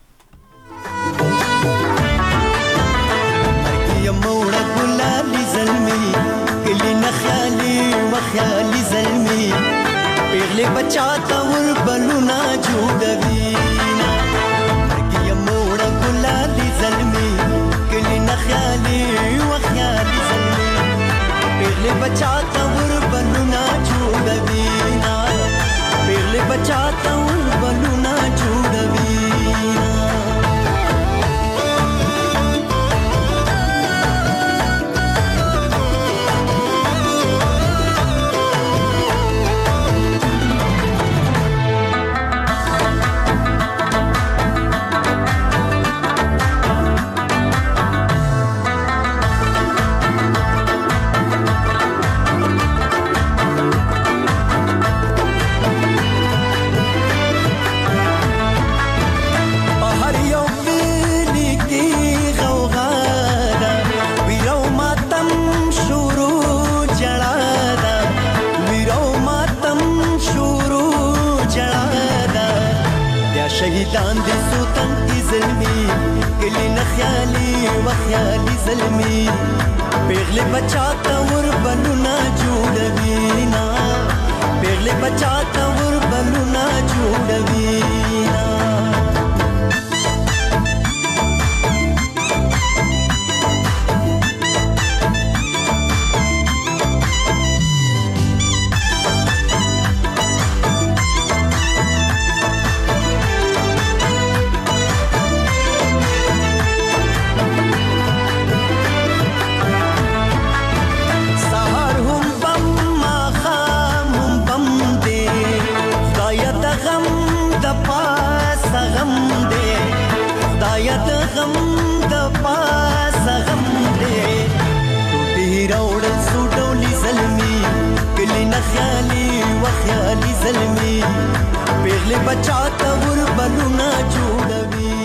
پیغلی بچاتا ور بلونا جوڑوینا مرگی موڑا گلالی ظلمی کلی نخیالی وخیالی ظلمی پیغلی بچاتا ور بلونا جوڑوینا پیغلی بچاتا ور بلونا جوڑوینا شهیدان دې سوتن کی وخیالي زلمي پیغلې بچا ته ور بلونه جوړوي نا پیغلې بچا ته ور بلونه جوړوي نا خیالي زلمي پیغلې بچا ته ور بلونه جوړوي